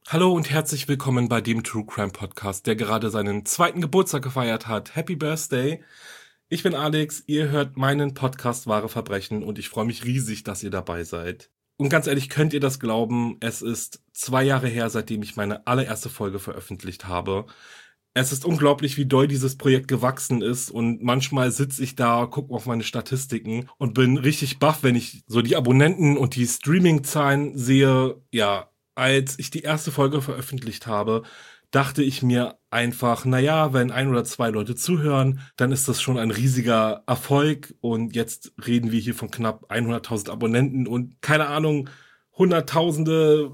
Hallo und herzlich willkommen bei dem True Crime Podcast, der gerade seinen 2. Geburtstag gefeiert hat. Happy Birthday! Ich bin Alex, ihr hört meinen Podcast Wahre Verbrechen und ich freue mich riesig, dass ihr dabei seid. Und ganz ehrlich, könnt ihr das glauben? Es ist 2 Jahre her, seitdem ich meine allererste Folge veröffentlicht habe. Es ist unglaublich, wie doll dieses Projekt gewachsen ist und manchmal sitze ich da, gucke auf meine Statistiken und bin richtig baff, wenn ich so die Abonnenten und die Streaming-Zahlen sehe. Ja, als ich die erste Folge veröffentlicht habe, dachte ich mir einfach, naja, wenn 1 oder 2 Leute zuhören, dann ist das schon ein riesiger Erfolg und jetzt reden wir hier von knapp 100.000 Abonnenten und keine Ahnung, Hunderttausende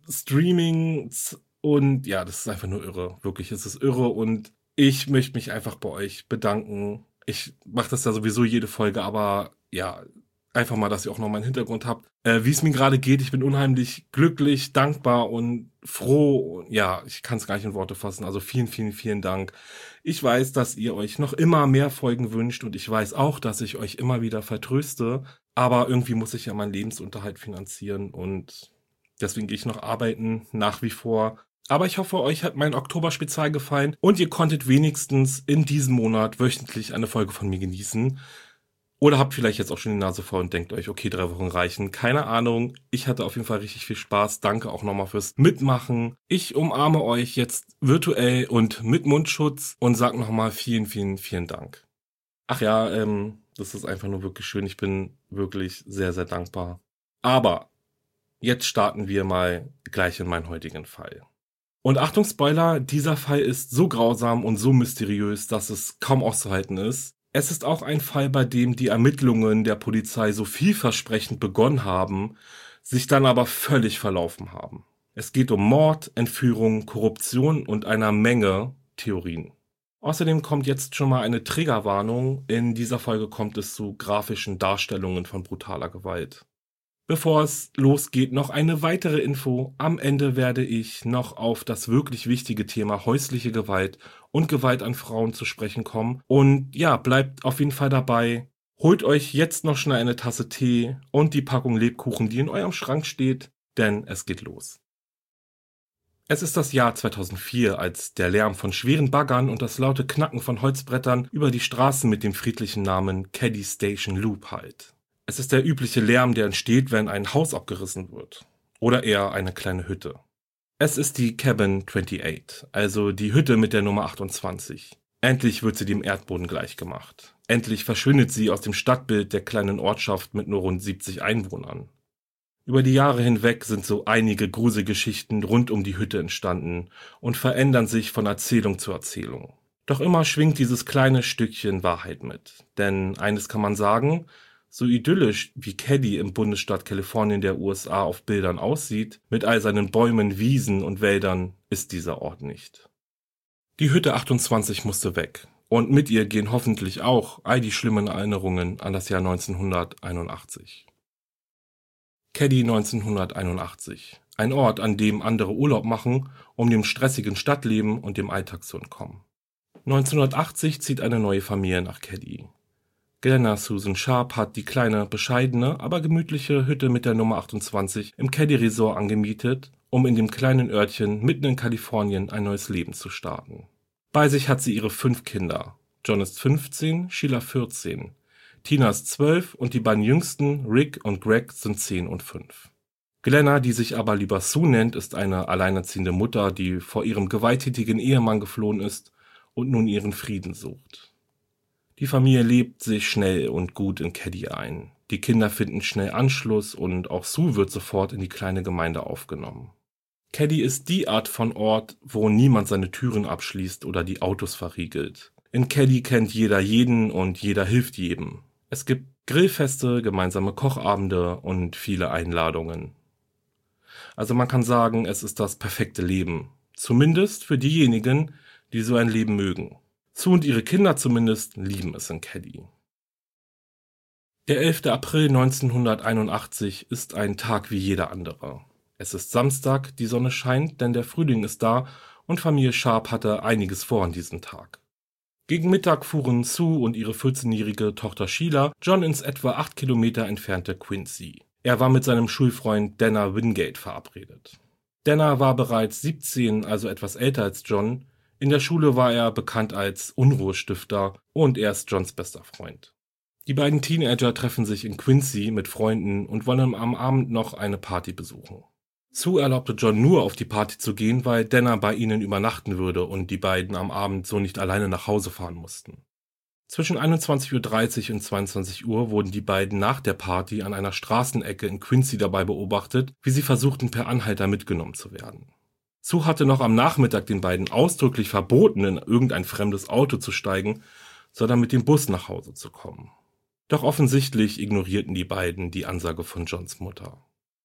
Streamings und ja, das ist einfach nur irre. Wirklich, es ist irre und ich möchte mich einfach bei euch bedanken. Ich mache das ja sowieso jede Folge, aber ja, einfach mal, dass ihr auch noch meinen Hintergrund habt. Wie es mir gerade geht, ich bin unheimlich glücklich, dankbar und froh. Ja, ich kann es gar nicht in Worte fassen. Also vielen, vielen, vielen Dank. Ich weiß, dass ihr euch noch immer mehr Folgen wünscht und ich weiß auch, dass ich euch immer wieder vertröste. Aber irgendwie muss ich ja meinen Lebensunterhalt finanzieren und deswegen gehe ich noch arbeiten, nach wie vor. Aber ich hoffe, euch hat mein Oktober-Spezial gefallen und ihr konntet wenigstens in diesem Monat wöchentlich eine Folge von mir genießen. Oder habt vielleicht jetzt auch schon die Nase voll und denkt euch, okay, 3 Wochen reichen. Keine Ahnung. Ich hatte auf jeden Fall richtig viel Spaß. Danke auch nochmal fürs Mitmachen. Ich umarme euch jetzt virtuell und mit Mundschutz und sag nochmal vielen, vielen, vielen Dank. Ach ja, das ist einfach nur wirklich schön. Ich bin wirklich sehr, sehr dankbar. Aber jetzt starten wir mal gleich in meinen heutigen Fall. Und Achtung, Spoiler, dieser Fall ist so grausam und so mysteriös, dass es kaum auszuhalten ist. Es ist auch ein Fall, bei dem die Ermittlungen der Polizei so vielversprechend begonnen haben, sich dann aber völlig verlaufen haben. Es geht um Mord, Entführung, Korruption und einer Menge Theorien. Außerdem kommt jetzt schon mal eine Triggerwarnung. In dieser Folge kommt es zu grafischen Darstellungen von brutaler Gewalt. Bevor es losgeht, noch eine weitere Info. Am Ende werde ich noch auf das wirklich wichtige Thema häusliche Gewalt und Gewalt an Frauen zu sprechen kommen. Und ja, bleibt auf jeden Fall dabei. Holt euch jetzt noch schnell eine Tasse Tee und die Packung Lebkuchen, die in eurem Schrank steht, denn es geht los. Es ist das Jahr 2004, als der Lärm von schweren Baggern und das laute Knacken von Holzbrettern über die Straßen mit dem friedlichen Namen Keddie Station Loop hallt. Es ist der übliche Lärm, der entsteht, wenn ein Haus abgerissen wird. Oder eher eine kleine Hütte. Es ist die Cabin 28, also die Hütte mit der Nummer 28. Endlich wird sie dem Erdboden gleichgemacht. Endlich verschwindet sie aus dem Stadtbild der kleinen Ortschaft mit nur rund 70 Einwohnern. Über die Jahre hinweg sind so einige Gruselgeschichten rund um die Hütte entstanden und verändern sich von Erzählung zu Erzählung. Doch immer schwingt dieses kleine Stückchen Wahrheit mit. Denn eines kann man sagen: So idyllisch wie Keddie im Bundesstaat Kalifornien der USA auf Bildern aussieht, mit all seinen Bäumen, Wiesen und Wäldern, ist dieser Ort nicht. Die Hütte 28 musste weg. Und mit ihr gehen hoffentlich auch all die schlimmen Erinnerungen an das Jahr 1981. Keddie 1981. Ein Ort, an dem andere Urlaub machen, um dem stressigen Stadtleben und dem Alltag zu entkommen. 1980 zieht eine neue Familie nach Keddie. Glenna Susan Sharp hat die kleine, bescheidene, aber gemütliche Hütte mit der Nummer 28 im Keddie Resort angemietet, um in dem kleinen Örtchen mitten in Kalifornien ein neues Leben zu starten. Bei sich hat sie ihre 5 Kinder. John ist 15, Sheila 14, Tina ist 12 und die beiden jüngsten, Rick und Greg, sind 10 und 5. Glenna, die sich aber lieber Sue nennt, ist eine alleinerziehende Mutter, die vor ihrem gewalttätigen Ehemann geflohen ist und nun ihren Frieden sucht. Die Familie lebt sich schnell und gut in Keddie ein. Die Kinder finden schnell Anschluss und auch Sue wird sofort in die kleine Gemeinde aufgenommen. Keddie ist die Art von Ort, wo niemand seine Türen abschließt oder die Autos verriegelt. In Keddie kennt jeder jeden und jeder hilft jedem. Es gibt Grillfeste, gemeinsame Kochabende und viele Einladungen. Also man kann sagen, es ist das perfekte Leben. Zumindest für diejenigen, die so ein Leben mögen. Sue und ihre Kinder zumindest lieben es in Keddie. Der 11. April 1981 ist ein Tag wie jeder andere. Es ist Samstag, die Sonne scheint, denn der Frühling ist da und Familie Sharp hatte einiges vor an diesem Tag. Gegen Mittag fuhren Sue und ihre 14-jährige Tochter Sheila John ins etwa 8 Kilometer entfernte Quincy. Er war mit seinem Schulfreund Dana Wingate verabredet. Danner war bereits 17, also etwas älter als John. In der Schule war er bekannt als Unruhestifter und er ist Johns bester Freund. Die beiden Teenager treffen sich in Quincy mit Freunden und wollen am Abend noch eine Party besuchen. Sue erlaubte John nur auf die Party zu gehen, weil Danner bei ihnen übernachten würde und die beiden am Abend so nicht alleine nach Hause fahren mussten. Zwischen 21:30 und 22 Uhr wurden die beiden nach der Party an einer Straßenecke in Quincy dabei beobachtet, wie sie versuchten, per Anhalter mitgenommen zu werden. Sue hatte noch am Nachmittag den beiden ausdrücklich verboten, in irgendein fremdes Auto zu steigen, sondern mit dem Bus nach Hause zu kommen. Doch offensichtlich ignorierten die beiden die Ansage von Johns Mutter.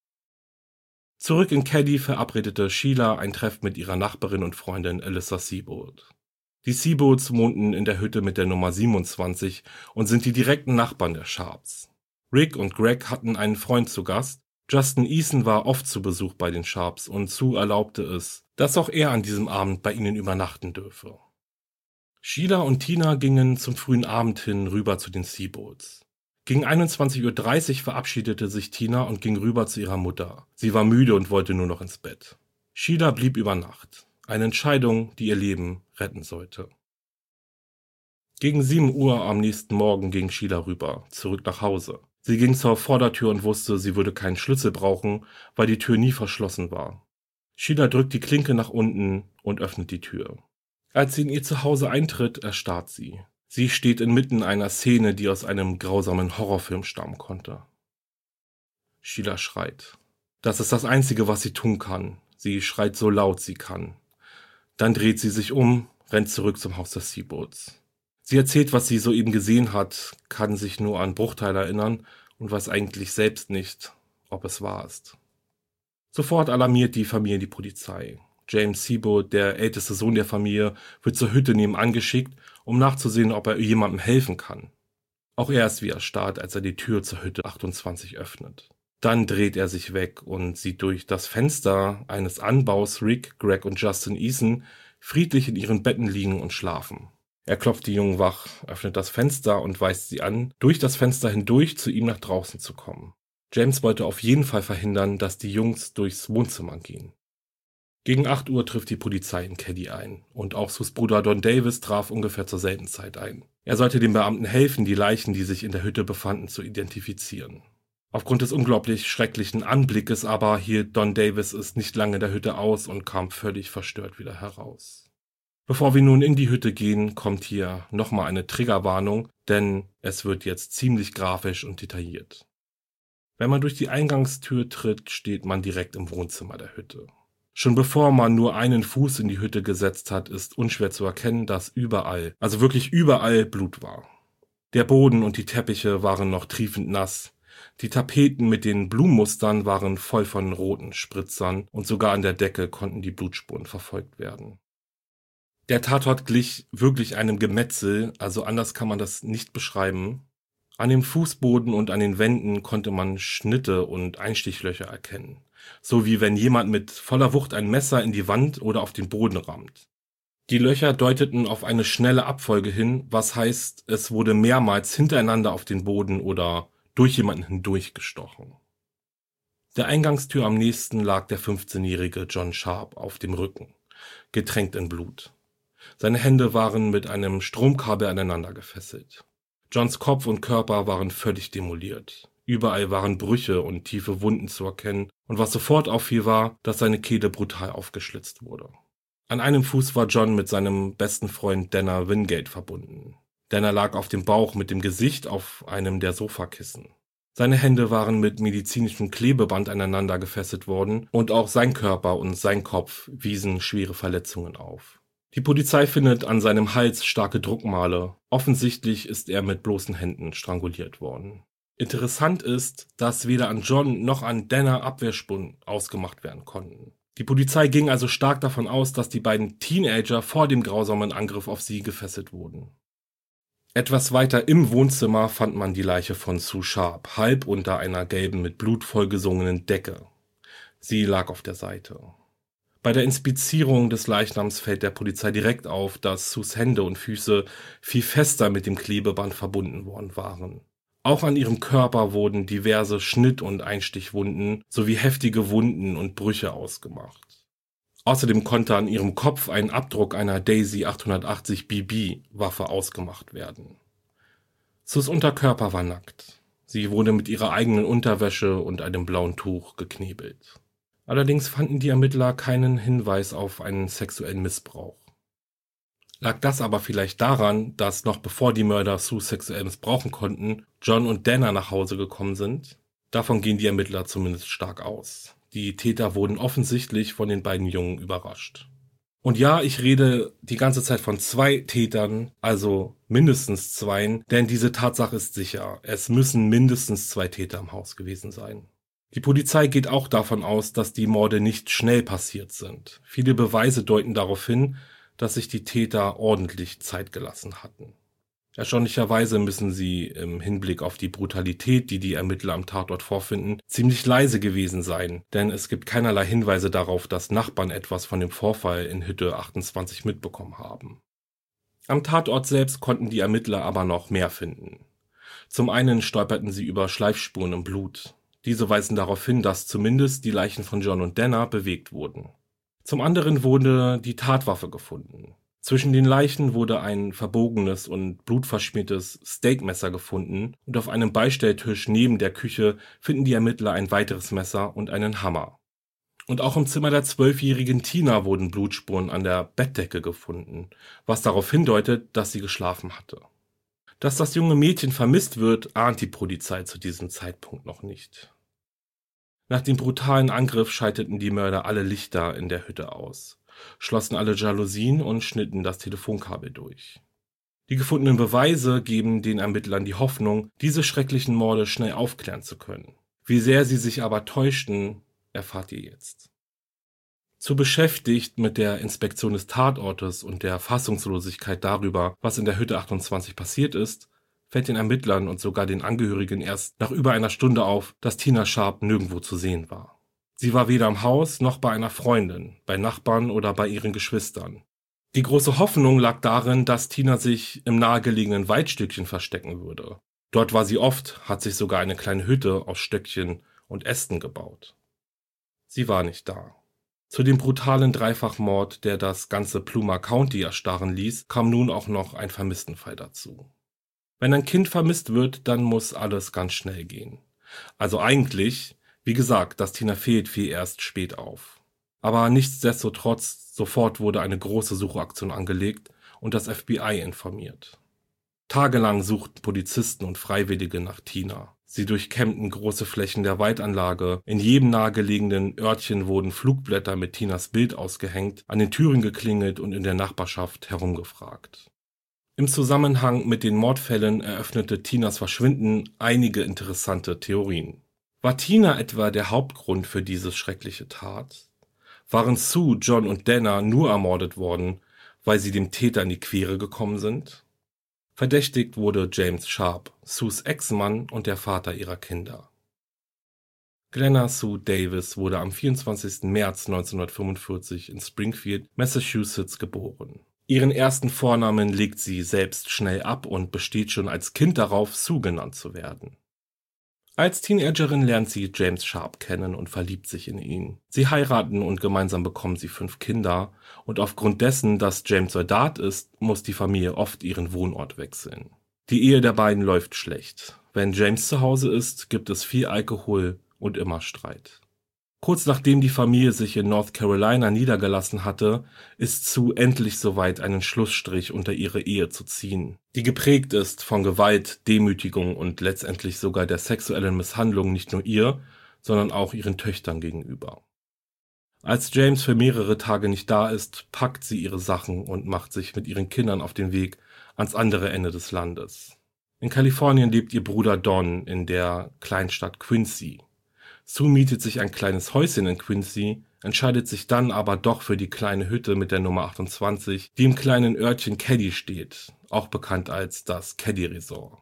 Zurück in Keddie verabredete Sheila ein Treffen mit ihrer Nachbarin und Freundin Alyssa Seabold. Die Seabolds wohnten in der Hütte mit der Nummer 27 und sind die direkten Nachbarn der Sharps. Rick und Greg hatten einen Freund zu Gast. Justin Eason war oft zu Besuch bei den Sharps und Sue erlaubte es, dass auch er an diesem Abend bei ihnen übernachten dürfe. Sheila und Tina gingen zum frühen Abend hin rüber zu den Seabolds. Gegen 21:30 Uhr verabschiedete sich Tina und ging rüber zu ihrer Mutter. Sie war müde und wollte nur noch ins Bett. Sheila blieb über Nacht. Eine Entscheidung, die ihr Leben retten sollte. Gegen 7 Uhr am nächsten Morgen ging Sheila rüber, zurück nach Hause. Sie ging zur Vordertür und wusste, sie würde keinen Schlüssel brauchen, weil die Tür nie verschlossen war. Sheila drückt die Klinke nach unten und öffnet die Tür. Als sie in ihr Zuhause eintritt, erstarrt sie. Sie steht inmitten einer Szene, die aus einem grausamen Horrorfilm stammen konnte. Sheila schreit. Das ist das Einzige, was sie tun kann. Sie schreit so laut sie kann. Dann dreht sie sich um, rennt zurück zum Haus der Seabolds. Sie erzählt, was sie soeben gesehen hat, kann sich nur an Bruchteile erinnern und weiß eigentlich selbst nicht, ob es wahr ist. Sofort alarmiert die Familie die Polizei. James Seabold, der älteste Sohn der Familie, wird zur Hütte nebenan geschickt, um nachzusehen, ob er jemandem helfen kann. Auch er ist wie erstarrt, als er die Tür zur Hütte 28 öffnet. Dann dreht er sich weg und sieht durch das Fenster eines Anbaus Rick, Greg und Justin Eason friedlich in ihren Betten liegen und schlafen. Er klopft die Jungen wach, öffnet das Fenster und weist sie an, durch das Fenster hindurch zu ihm nach draußen zu kommen. James wollte auf jeden Fall verhindern, dass die Jungs durchs Wohnzimmer gehen. Gegen 8 Uhr trifft die Polizei in Keddie ein und auch Sues Bruder Don Davis traf ungefähr zur selben Zeit ein. Er sollte den Beamten helfen, die Leichen, die sich in der Hütte befanden, zu identifizieren. Aufgrund des unglaublich schrecklichen Anblickes aber hielt Don Davis es nicht lange in der Hütte aus und kam völlig verstört wieder heraus. Bevor wir nun in die Hütte gehen, kommt hier nochmal eine Triggerwarnung, denn es wird jetzt ziemlich grafisch und detailliert. Wenn man durch die Eingangstür tritt, steht man direkt im Wohnzimmer der Hütte. Schon bevor man nur einen Fuß in die Hütte gesetzt hat, ist unschwer zu erkennen, dass überall, also wirklich überall Blut war. Der Boden und die Teppiche waren noch triefend nass. Die Tapeten mit den Blumenmustern waren voll von roten Spritzern und sogar an der Decke konnten die Blutspuren verfolgt werden. Der Tatort glich wirklich einem Gemetzel, also anders kann man das nicht beschreiben. An dem Fußboden und an den Wänden konnte man Schnitte und Einstichlöcher erkennen, so wie wenn jemand mit voller Wucht ein Messer in die Wand oder auf den Boden rammt. Die Löcher deuteten auf eine schnelle Abfolge hin, was heißt, es wurde mehrmals hintereinander auf den Boden oder durch jemanden hindurch gestochen. Der Eingangstür am nächsten lag der 15-jährige John Sharp auf dem Rücken, getränkt in Blut. Seine Hände waren mit einem Stromkabel aneinander gefesselt. Johns Kopf und Körper waren völlig demoliert. Überall waren Brüche und tiefe Wunden zu erkennen, und was sofort auffiel war, dass seine Kehle brutal aufgeschlitzt wurde. An einem Fuß war John mit seinem besten Freund Danner Wingate verbunden. Danner lag auf dem Bauch mit dem Gesicht auf einem der Sofakissen. Seine Hände waren mit medizinischem Klebeband aneinander gefesselt worden und auch sein Körper und sein Kopf wiesen schwere Verletzungen auf. Die Polizei findet an seinem Hals starke Druckmale. Offensichtlich ist er mit bloßen Händen stranguliert worden. Interessant ist, dass weder an John noch an Danner Abwehrspuren ausgemacht werden konnten. Die Polizei ging also stark davon aus, dass die beiden Teenager vor dem grausamen Angriff auf sie gefesselt wurden. Etwas weiter im Wohnzimmer fand man die Leiche von Sue Sharp, halb unter einer gelben mit Blut vollgesungenen Decke. Sie lag auf der Seite. Bei der Inspizierung des Leichnams fällt der Polizei direkt auf, dass Sues Hände und Füße viel fester mit dem Klebeband verbunden worden waren. Auch an ihrem Körper wurden diverse Schnitt- und Einstichwunden sowie heftige Wunden und Brüche ausgemacht. Außerdem konnte an ihrem Kopf ein Abdruck einer Daisy 880 BB Waffe ausgemacht werden. Sus Unterkörper war nackt. Sie wurde mit ihrer eigenen Unterwäsche und einem blauen Tuch geknebelt. Allerdings fanden die Ermittler keinen Hinweis auf einen sexuellen Missbrauch. Lag das aber vielleicht daran, dass noch bevor die Mörder Sue sexuell missbrauchen konnten, John und Dana nach Hause gekommen sind? Davon gehen die Ermittler zumindest stark aus. Die Täter wurden offensichtlich von den beiden Jungen überrascht. Und ja, ich rede die ganze Zeit von 2 Tätern, also mindestens 2, denn diese Tatsache ist sicher. Es müssen mindestens 2 Täter im Haus gewesen sein. Die Polizei geht auch davon aus, dass die Morde nicht schnell passiert sind. Viele Beweise deuten darauf hin, dass sich die Täter ordentlich Zeit gelassen hatten. Erstaunlicherweise müssen sie im Hinblick auf die Brutalität, die die Ermittler am Tatort vorfinden, ziemlich leise gewesen sein, denn es gibt keinerlei Hinweise darauf, dass Nachbarn etwas von dem Vorfall in Hütte 28 mitbekommen haben. Am Tatort selbst konnten die Ermittler aber noch mehr finden. Zum einen stolperten sie über Schleifspuren im Blut. Diese weisen darauf hin, dass zumindest die Leichen von John und Dana bewegt wurden. Zum anderen wurde die Tatwaffe gefunden. Zwischen den Leichen wurde ein verbogenes und blutverschmiertes Steakmesser gefunden und auf einem Beistelltisch neben der Küche finden die Ermittler ein weiteres Messer und einen Hammer. Und auch im Zimmer der 12-jährigen Tina wurden Blutspuren an der Bettdecke gefunden, was darauf hindeutet, dass sie geschlafen hatte. Dass das junge Mädchen vermisst wird, ahnt die Polizei zu diesem Zeitpunkt noch nicht. Nach dem brutalen Angriff schalteten die Mörder alle Lichter in der Hütte aus, schlossen alle Jalousien und schnitten das Telefonkabel durch. Die gefundenen Beweise geben den Ermittlern die Hoffnung, diese schrecklichen Morde schnell aufklären zu können. Wie sehr sie sich aber täuschten, erfahrt ihr jetzt. Zu beschäftigt mit der Inspektion des Tatortes und der Fassungslosigkeit darüber, was in der Hütte 28 passiert ist, fällt den Ermittlern und sogar den Angehörigen erst nach über einer Stunde auf, dass Tina Sharp nirgendwo zu sehen war. Sie war weder im Haus noch bei einer Freundin, bei Nachbarn oder bei ihren Geschwistern. Die große Hoffnung lag darin, dass Tina sich im nahegelegenen Waldstückchen verstecken würde. Dort war sie oft, hat sich sogar eine kleine Hütte aus Stöckchen und Ästen gebaut. Sie war nicht da. Zu dem brutalen Dreifachmord, der das ganze Plumer County erstarren ließ, kam nun auch noch ein Vermisstenfall dazu. Wenn ein Kind vermisst wird, dann muss alles ganz schnell gehen. Also eigentlich, wie gesagt, dass Tina fehlt, fiel erst spät auf. Aber nichtsdestotrotz, sofort wurde eine große Suchaktion angelegt und das FBI informiert. Tagelang suchten Polizisten und Freiwillige nach Tina. Sie durchkämmten große Flächen der Waldanlage. In jedem nahegelegenen Örtchen wurden Flugblätter mit Tinas Bild ausgehängt, an den Türen geklingelt und in der Nachbarschaft herumgefragt. Im Zusammenhang mit den Mordfällen eröffnete Tinas Verschwinden einige interessante Theorien. War Tina etwa der Hauptgrund für diese schreckliche Tat? Waren Sue, John und Dana nur ermordet worden, weil sie dem Täter in die Quere gekommen sind? Verdächtigt wurde James Sharp, Sues Ex-Mann und der Vater ihrer Kinder. Glenna Sue Davis wurde am 24. März 1945 in Springfield, Massachusetts geboren. Ihren ersten Vornamen legt sie selbst schnell ab und besteht schon als Kind darauf, Sue genannt zu werden. Als Teenagerin lernt sie James Sharp kennen und verliebt sich in ihn. Sie heiraten und gemeinsam bekommen sie 5 Kinder und aufgrund dessen, dass James Soldat ist, muss die Familie oft ihren Wohnort wechseln. Die Ehe der beiden läuft schlecht. Wenn James zu Hause ist, gibt es viel Alkohol und immer Streit. Kurz nachdem die Familie sich in North Carolina niedergelassen hatte, ist Sue endlich soweit, einen Schlussstrich unter ihre Ehe zu ziehen, die geprägt ist von Gewalt, Demütigung und letztendlich sogar der sexuellen Misshandlung nicht nur ihr, sondern auch ihren Töchtern gegenüber. Als James für mehrere Tage nicht da ist, packt sie ihre Sachen und macht sich mit ihren Kindern auf den Weg ans andere Ende des Landes. In Kalifornien lebt ihr Bruder Don in der Kleinstadt Quincy. Sue mietet sich ein kleines Häuschen in Quincy, entscheidet sich dann aber doch für die kleine Hütte mit der Nummer 28, die im kleinen Örtchen Caddy steht, auch bekannt als das Caddy Resort.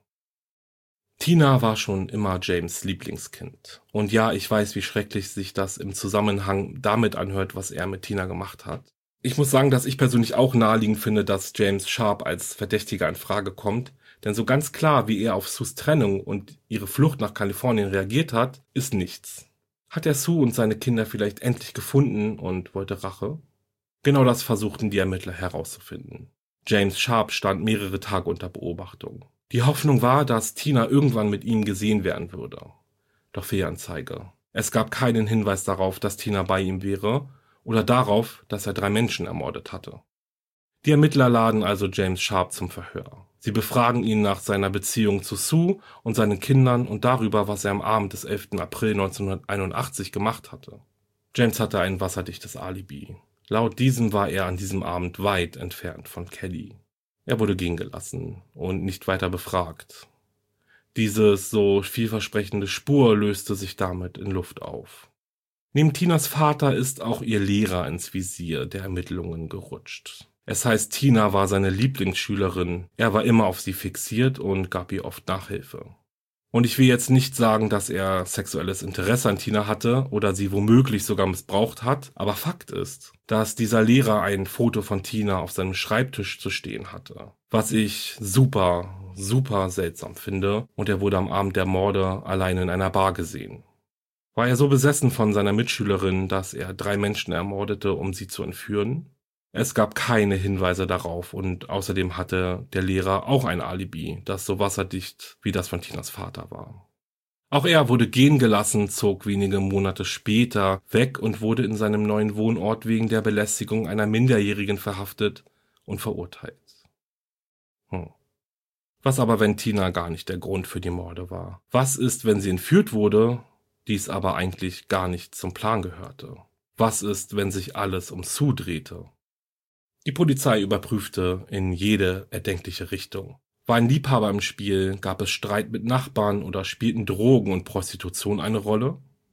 Tina war schon immer James' Lieblingskind. Und ja, ich weiß, wie schrecklich sich das im Zusammenhang damit anhört, was er mit Tina gemacht hat. Ich muss sagen, dass ich persönlich auch naheliegend finde, dass James Sharp als Verdächtiger in Frage kommt, denn so ganz klar, wie er auf Sues Trennung und ihre Flucht nach Kalifornien reagiert hat, ist nichts. Hat er Sue und seine Kinder vielleicht endlich gefunden und wollte Rache? Genau das versuchten die Ermittler herauszufinden. James Sharp stand mehrere Tage unter Beobachtung. Die Hoffnung war, dass Tina irgendwann mit ihm gesehen werden würde. Doch Fehlanzeige. Es gab keinen Hinweis darauf, dass Tina bei ihm wäre oder darauf, dass er 3 Menschen ermordet hatte. Die Ermittler laden also James Sharp zum Verhör. Sie befragen ihn nach seiner Beziehung zu Sue und seinen Kindern und darüber, was er am Abend des 11. April 1981 gemacht hatte. James hatte ein wasserdichtes Alibi. Laut diesem war er an diesem Abend weit entfernt von Kelly. Er wurde gehen gelassen und nicht weiter befragt. Diese so vielversprechende Spur löste sich damit in Luft auf. Neben Tinas Vater ist auch ihr Lehrer ins Visier der Ermittlungen gerutscht. Es heißt, Tina war seine Lieblingsschülerin, er war immer auf sie fixiert und gab ihr oft Nachhilfe. Und ich will jetzt nicht sagen, dass er sexuelles Interesse an Tina hatte oder sie womöglich sogar missbraucht hat, aber Fakt ist, dass dieser Lehrer ein Foto von Tina auf seinem Schreibtisch zu stehen hatte. Was ich super seltsam finde, und er wurde am Abend der Morde alleine in einer Bar gesehen. War er so besessen von seiner Mitschülerin, dass er 3 Menschen ermordete, um sie zu entführen? Es gab keine Hinweise darauf und außerdem hatte der Lehrer auch ein Alibi, das so wasserdicht wie das von Tinas Vater war. Auch er wurde gehen gelassen, zog wenige Monate später weg und wurde in seinem neuen Wohnort wegen der Belästigung einer Minderjährigen verhaftet und verurteilt. Was aber, wenn Tina gar nicht der Grund für die Morde war? Was ist, wenn sie entführt wurde, dies aber eigentlich gar nicht zum Plan gehörte? Was ist, wenn sich alles um Sue drehte? Die Polizei überprüfte in jede erdenkliche Richtung. War ein Liebhaber im Spiel? Gab es Streit mit Nachbarn oder spielten Drogen und Prostitution eine Rolle?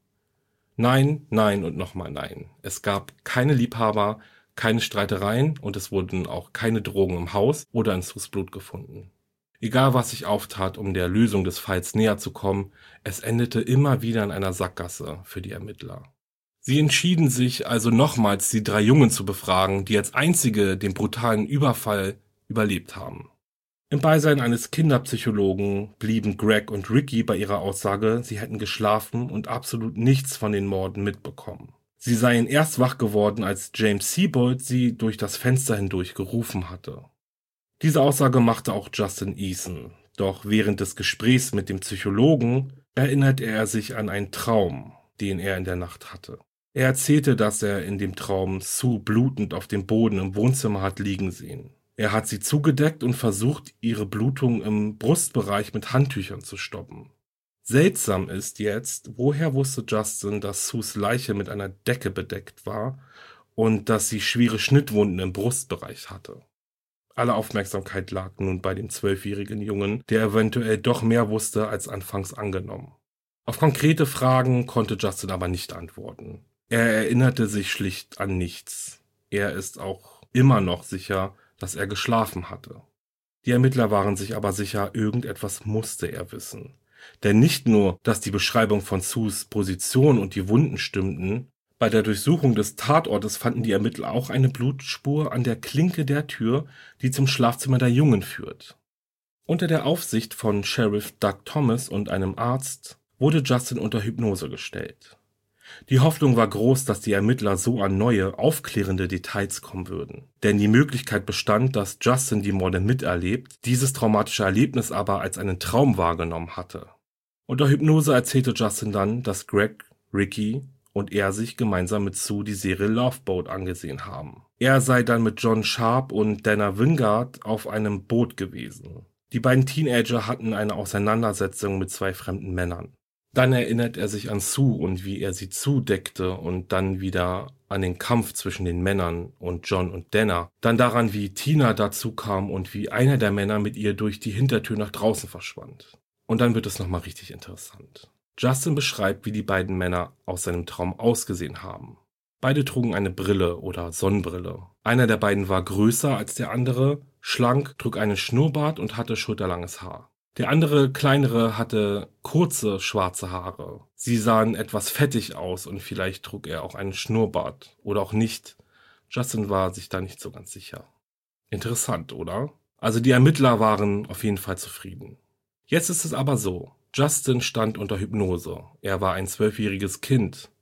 Nein, nein und nochmal nein. Es gab keine Liebhaber, keine Streitereien und es wurden auch keine Drogen im Haus oder in Sues Blut gefunden. Egal was sich auftat, um der Lösung des Falls näher zu kommen, es endete immer wieder in einer Sackgasse für die Ermittler. Sie entschieden sich also nochmals, die 3 Jungen zu befragen, die als einzige den brutalen Überfall überlebt haben. Im Beisein eines Kinderpsychologen blieben Greg und Ricky bei ihrer Aussage, sie hätten geschlafen und absolut nichts von den Morden mitbekommen. Sie seien erst wach geworden, als James Siebold sie durch das Fenster hindurch gerufen hatte. Diese Aussage machte auch Justin Eason, doch während des Gesprächs mit dem Psychologen erinnerte er sich an einen Traum, den er in der Nacht hatte. Er erzählte, dass er in dem Traum Sue blutend auf dem Boden im Wohnzimmer hat liegen sehen. Er hat sie zugedeckt und versucht, ihre Blutung im Brustbereich mit Handtüchern zu stoppen. Seltsam ist jetzt, woher wusste Justin, dass Sues Leiche mit einer Decke bedeckt war und dass sie schwere Schnittwunden im Brustbereich hatte. Alle Aufmerksamkeit lag nun bei dem 12-jährigen Jungen, der eventuell doch mehr wusste als anfangs angenommen. Auf konkrete Fragen konnte Justin aber nicht antworten. Er erinnerte sich schlicht an nichts. Er ist auch immer noch sicher, dass er geschlafen hatte. Die Ermittler waren sich aber sicher, irgendetwas musste er wissen. Denn nicht nur, dass die Beschreibung von Sues Position und die Wunden stimmten, bei der Durchsuchung des Tatortes fanden die Ermittler auch eine Blutspur an der Klinke der Tür, die zum Schlafzimmer der Jungen führt. Unter der Aufsicht von Sheriff Doug Thomas und einem Arzt wurde Justin unter Hypnose gestellt. Die Hoffnung war groß, dass die Ermittler so an neue, aufklärende Details kommen würden. Denn die Möglichkeit bestand, dass Justin die Morde miterlebt, dieses traumatische Erlebnis aber als einen Traum wahrgenommen hatte. Unter Hypnose erzählte Justin dann, dass Greg, Ricky und er sich gemeinsam mit Sue die Serie Love Boat angesehen haben. Er sei dann mit John Sharp und Dana Wingard auf einem Boot gewesen. Die beiden Teenager hatten eine Auseinandersetzung mit 2 fremden Männern. Dann erinnert er sich an Sue und wie er sie zudeckte und dann wieder an den Kampf zwischen den Männern und John und Dana. Dann daran, wie Tina dazu kam und wie einer der Männer mit ihr durch die Hintertür nach draußen verschwand. Und dann wird es nochmal richtig interessant. Justin beschreibt, wie die beiden Männer aus seinem Traum ausgesehen haben. Beide trugen eine Brille oder Sonnenbrille. Einer der beiden war größer als der andere, schlank, trug einen Schnurrbart und hatte schulterlanges Haar. Der andere, kleinere, hatte kurze, schwarze Haare. Sie sahen etwas fettig aus und vielleicht trug er auch einen Schnurrbart. Oder auch nicht. Justin war sich da nicht so ganz sicher. Interessant, oder? Also die Ermittler waren auf jeden Fall zufrieden. Jetzt ist es aber so. Justin stand unter Hypnose. Er war ein 12-jähriges Kind.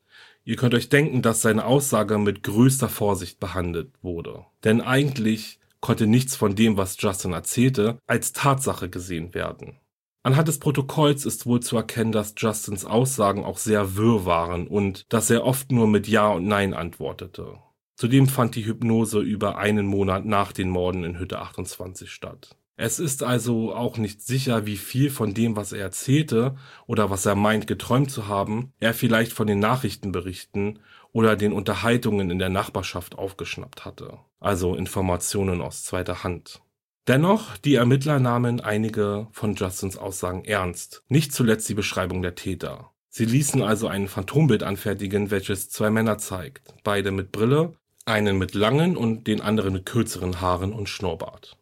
Ihr könnt euch denken, dass seine Aussage mit größter Vorsicht behandelt wurde. Denn eigentlich konnte nichts von dem, was Justin erzählte, als Tatsache gesehen werden. Anhand des Protokolls ist wohl zu erkennen, dass Justins Aussagen auch sehr wirr waren und dass er oft nur mit Ja und Nein antwortete. Zudem fand die Hypnose über einen Monat nach den Morden in Hütte 28 statt. Es ist also auch nicht sicher, wie viel von dem, was er erzählte oder was er meint geträumt zu haben, er vielleicht von den Nachrichtenberichten oder den Unterhaltungen in der Nachbarschaft aufgeschnappt hatte. Also Informationen aus zweiter Hand. Dennoch, die Ermittler nahmen einige von Justins Aussagen ernst, nicht zuletzt die Beschreibung der Täter. Sie ließen also ein Phantombild anfertigen, welches zwei Männer zeigt, beide mit Brille, einen mit langen und den anderen mit kürzeren Haaren und Schnurrbart.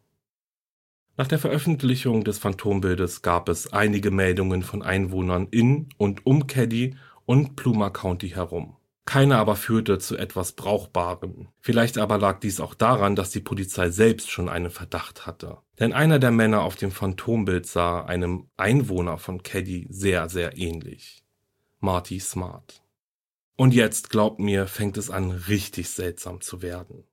Nach der Veröffentlichung des Phantombildes gab es einige Meldungen von Einwohnern in und um Keddie und Plumer County herum. Keine aber führte zu etwas Brauchbarem. Vielleicht aber lag dies auch daran, dass die Polizei selbst schon einen Verdacht hatte. Denn einer der Männer auf dem Phantombild sah einem Einwohner von Keddie sehr, sehr ähnlich. Marty Smart. Und jetzt, glaubt mir, fängt es an, richtig seltsam zu werden.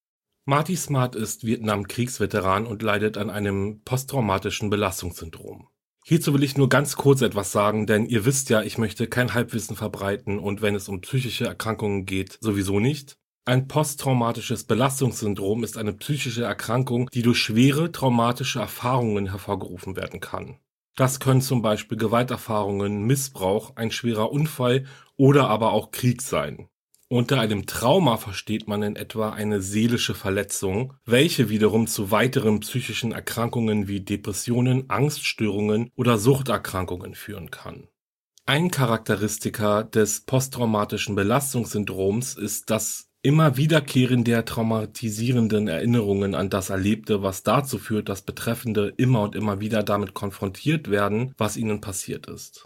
Marty Smart ist Vietnam-Kriegsveteran und leidet an einem posttraumatischen Belastungssyndrom. Hierzu will ich nur ganz kurz etwas sagen, denn ihr wisst ja, ich möchte kein Halbwissen verbreiten und wenn es um psychische Erkrankungen geht, sowieso nicht. Ein posttraumatisches Belastungssyndrom ist eine psychische Erkrankung, die durch schwere traumatische Erfahrungen hervorgerufen werden kann. Das können zum Beispiel Gewalterfahrungen, Missbrauch, ein schwerer Unfall oder aber auch Krieg sein. Unter einem Trauma versteht man in etwa eine seelische Verletzung, welche wiederum zu weiteren psychischen Erkrankungen wie Depressionen, Angststörungen oder Suchterkrankungen führen kann. Ein Charakteristika des posttraumatischen Belastungssyndroms ist das immer Wiederkehren der traumatisierenden Erinnerungen an das Erlebte, was dazu führt, dass Betreffende immer und immer wieder damit konfrontiert werden, was ihnen passiert ist.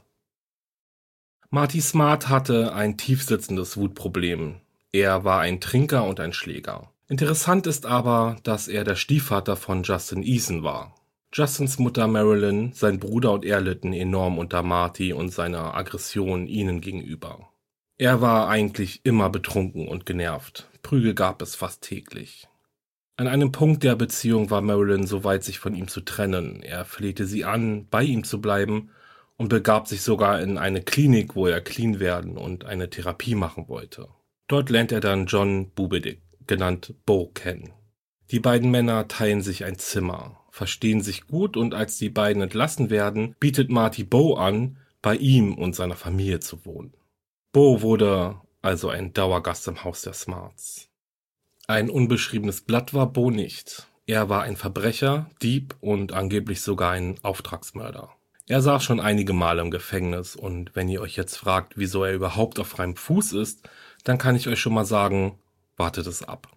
Marty Smart hatte ein tiefsitzendes Wutproblem. Er war ein Trinker und ein Schläger. Interessant ist aber, dass er der Stiefvater von Justin Eason war. Justins Mutter Marilyn, sein Bruder und er litten enorm unter Marty und seiner Aggression ihnen gegenüber. Er war eigentlich immer betrunken und genervt. Prügel gab es fast täglich. An einem Punkt der Beziehung war Marilyn so weit, sich von ihm zu trennen. Er flehte sie an, bei ihm zu bleiben und begab sich sogar in eine Klinik, wo er clean werden und eine Therapie machen wollte. Dort lernt er dann John Bubedick, genannt Bo, kennen. Die beiden Männer teilen sich ein Zimmer, verstehen sich gut und als die beiden entlassen werden, bietet Marty Bo an, bei ihm und seiner Familie zu wohnen. Bo wurde also ein Dauergast im Haus der Smarts. Ein unbeschriebenes Blatt war Bo nicht. Er war ein Verbrecher, Dieb und angeblich sogar ein Auftragsmörder. Er saß schon einige Male im Gefängnis und wenn ihr euch jetzt fragt, wieso er überhaupt auf freiem Fuß ist, dann kann ich euch schon mal sagen, wartet es ab.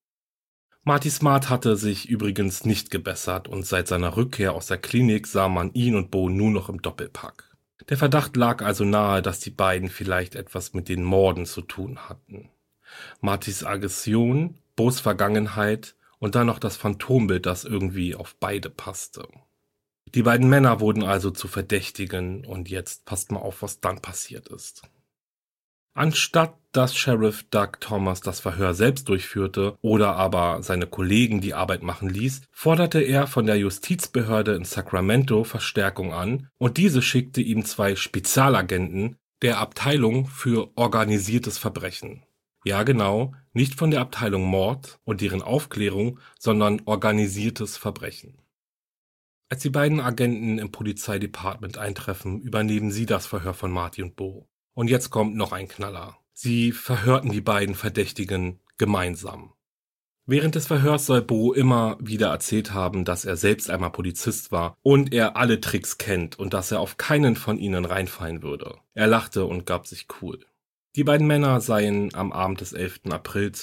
Marty Smart hatte sich übrigens nicht gebessert und seit seiner Rückkehr aus der Klinik sah man ihn und Bo nur noch im Doppelpack. Der Verdacht lag also nahe, dass die beiden vielleicht etwas mit den Morden zu tun hatten. Martys Aggression, Bos Vergangenheit und dann noch das Phantombild, das irgendwie auf beide passte. Die beiden Männer wurden also zu Verdächtigen und jetzt passt mal auf, was dann passiert ist. Anstatt dass Sheriff Doug Thomas das Verhör selbst durchführte oder aber seine Kollegen die Arbeit machen ließ, forderte er von der Justizbehörde in Sacramento Verstärkung an und diese schickte ihm 2 Spezialagenten der Abteilung für organisiertes Verbrechen. Ja genau, nicht von der Abteilung Mord und deren Aufklärung, sondern organisiertes Verbrechen. Als die beiden Agenten im Polizeidepartement eintreffen, übernehmen sie das Verhör von Marty und Bo. Und jetzt kommt noch ein Knaller. Sie verhörten die beiden Verdächtigen gemeinsam. Während des Verhörs soll Bo immer wieder erzählt haben, dass er selbst einmal Polizist war und er alle Tricks kennt und dass er auf keinen von ihnen reinfallen würde. Er lachte und gab sich cool. Die beiden Männer seien am Abend des 11. Aprils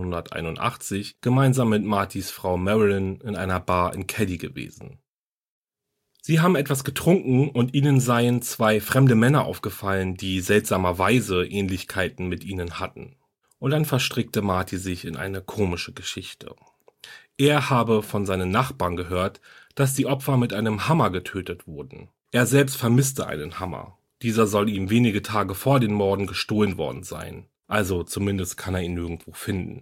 1981 gemeinsam mit Martys Frau Marilyn in einer Bar in Keddie gewesen. Sie haben etwas getrunken und ihnen seien 2 fremde Männer aufgefallen, die seltsamerweise Ähnlichkeiten mit ihnen hatten. Und dann verstrickte Marty sich in eine komische Geschichte. Er habe von seinen Nachbarn gehört, dass die Opfer mit einem Hammer getötet wurden. Er selbst vermisste einen Hammer. Dieser soll ihm wenige Tage vor den Morden gestohlen worden sein. Also zumindest kann er ihn nirgendwo finden.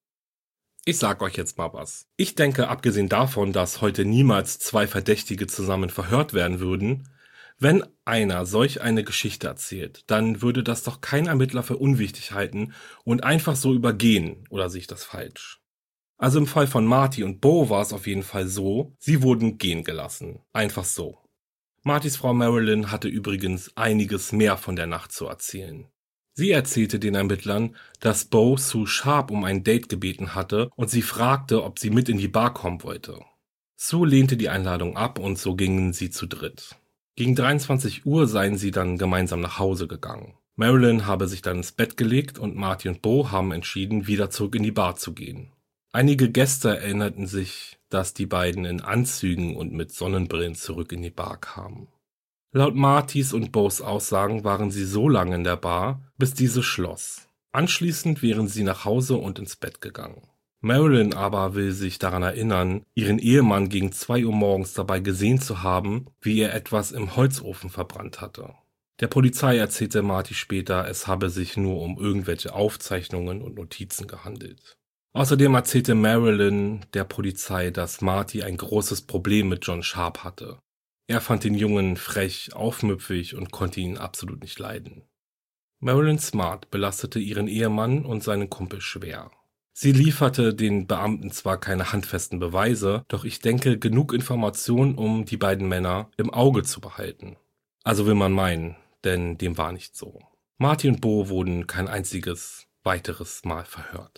Ich sag euch jetzt mal was. Ich denke, abgesehen davon, dass heute niemals zwei Verdächtige zusammen verhört werden würden, wenn einer solch eine Geschichte erzählt, dann würde das doch kein Ermittler für unwichtig halten und einfach so übergehen, oder sehe ich das falsch? Also im Fall von Marty und Bo war es auf jeden Fall so, sie wurden gehen gelassen. Einfach so. Martys Frau Marilyn hatte übrigens einiges mehr von der Nacht zu erzählen. Sie erzählte den Ermittlern, dass Bo Sue Sharp um ein Date gebeten hatte und sie fragte, ob sie mit in die Bar kommen wollte. Sue lehnte die Einladung ab und so gingen sie zu dritt. Gegen 23 Uhr seien sie dann gemeinsam nach Hause gegangen. Marilyn habe sich dann ins Bett gelegt und Marty und Bo haben entschieden, wieder zurück in die Bar zu gehen. Einige Gäste erinnerten sich, dass die beiden in Anzügen und mit Sonnenbrillen zurück in die Bar kamen. Laut Martys und Bos Aussagen waren sie so lange in der Bar, bis diese schloss. Anschließend wären sie nach Hause und ins Bett gegangen. Marilyn aber will sich daran erinnern, ihren Ehemann gegen 2 Uhr morgens dabei gesehen zu haben, wie er etwas im Holzofen verbrannt hatte. Der Polizei erzählte Marty später, es habe sich nur um irgendwelche Aufzeichnungen und Notizen gehandelt. Außerdem erzählte Marilyn der Polizei, dass Marty ein großes Problem mit John Sharp hatte. Er fand den Jungen frech, aufmüpfig und konnte ihn absolut nicht leiden. Marilyn Smart belastete ihren Ehemann und seinen Kumpel schwer. Sie lieferte den Beamten zwar keine handfesten Beweise, doch ich denke genug Informationen, um die beiden Männer im Auge zu behalten. Also will man meinen, denn dem war nicht so. Marty und Bo wurden kein einziges weiteres Mal verhört.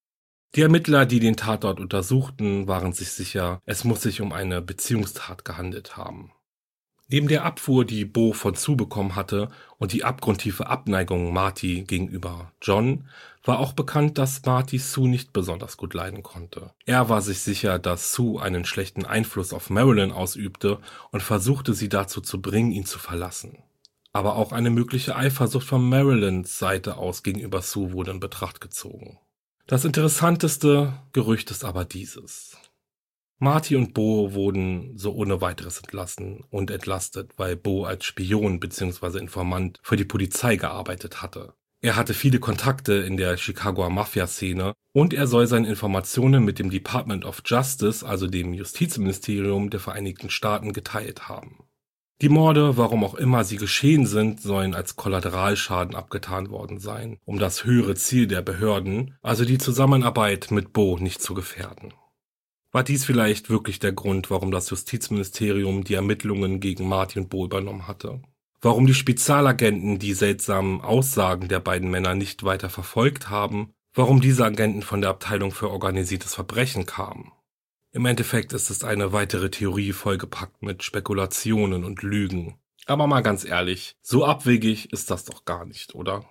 Die Ermittler, die den Tatort untersuchten, waren sich sicher, es muss sich um eine Beziehungstat gehandelt haben. Neben der Abfuhr, die Bo von Sue bekommen hatte, und die abgrundtiefe Abneigung Marty gegenüber John, war auch bekannt, dass Marty Sue nicht besonders gut leiden konnte. Er war sich sicher, dass Sue einen schlechten Einfluss auf Marilyn ausübte und versuchte sie dazu zu bringen, ihn zu verlassen. Aber auch eine mögliche Eifersucht von Marilyns Seite aus gegenüber Sue wurde in Betracht gezogen. Das interessanteste Gerücht ist aber dieses. Marty und Bo wurden so ohne weiteres entlassen und entlastet, weil Bo als Spion bzw. Informant für die Polizei gearbeitet hatte. Er hatte viele Kontakte in der Chicagoer Mafia-Szene und er soll seine Informationen mit dem Department of Justice, also dem Justizministerium der Vereinigten Staaten, geteilt haben. Die Morde, warum auch immer sie geschehen sind, sollen als Kollateralschaden abgetan worden sein, um das höhere Ziel der Behörden, also die Zusammenarbeit mit Bo, nicht zu gefährden. War dies vielleicht wirklich der Grund, warum das Justizministerium die Ermittlungen gegen Marty und Bo übernommen hatte? Warum die Spezialagenten die seltsamen Aussagen der beiden Männer nicht weiter verfolgt haben? Warum diese Agenten von der Abteilung für organisiertes Verbrechen kamen? Im Endeffekt ist es eine weitere Theorie vollgepackt mit Spekulationen und Lügen. Aber mal ganz ehrlich, so abwegig ist das doch gar nicht, oder?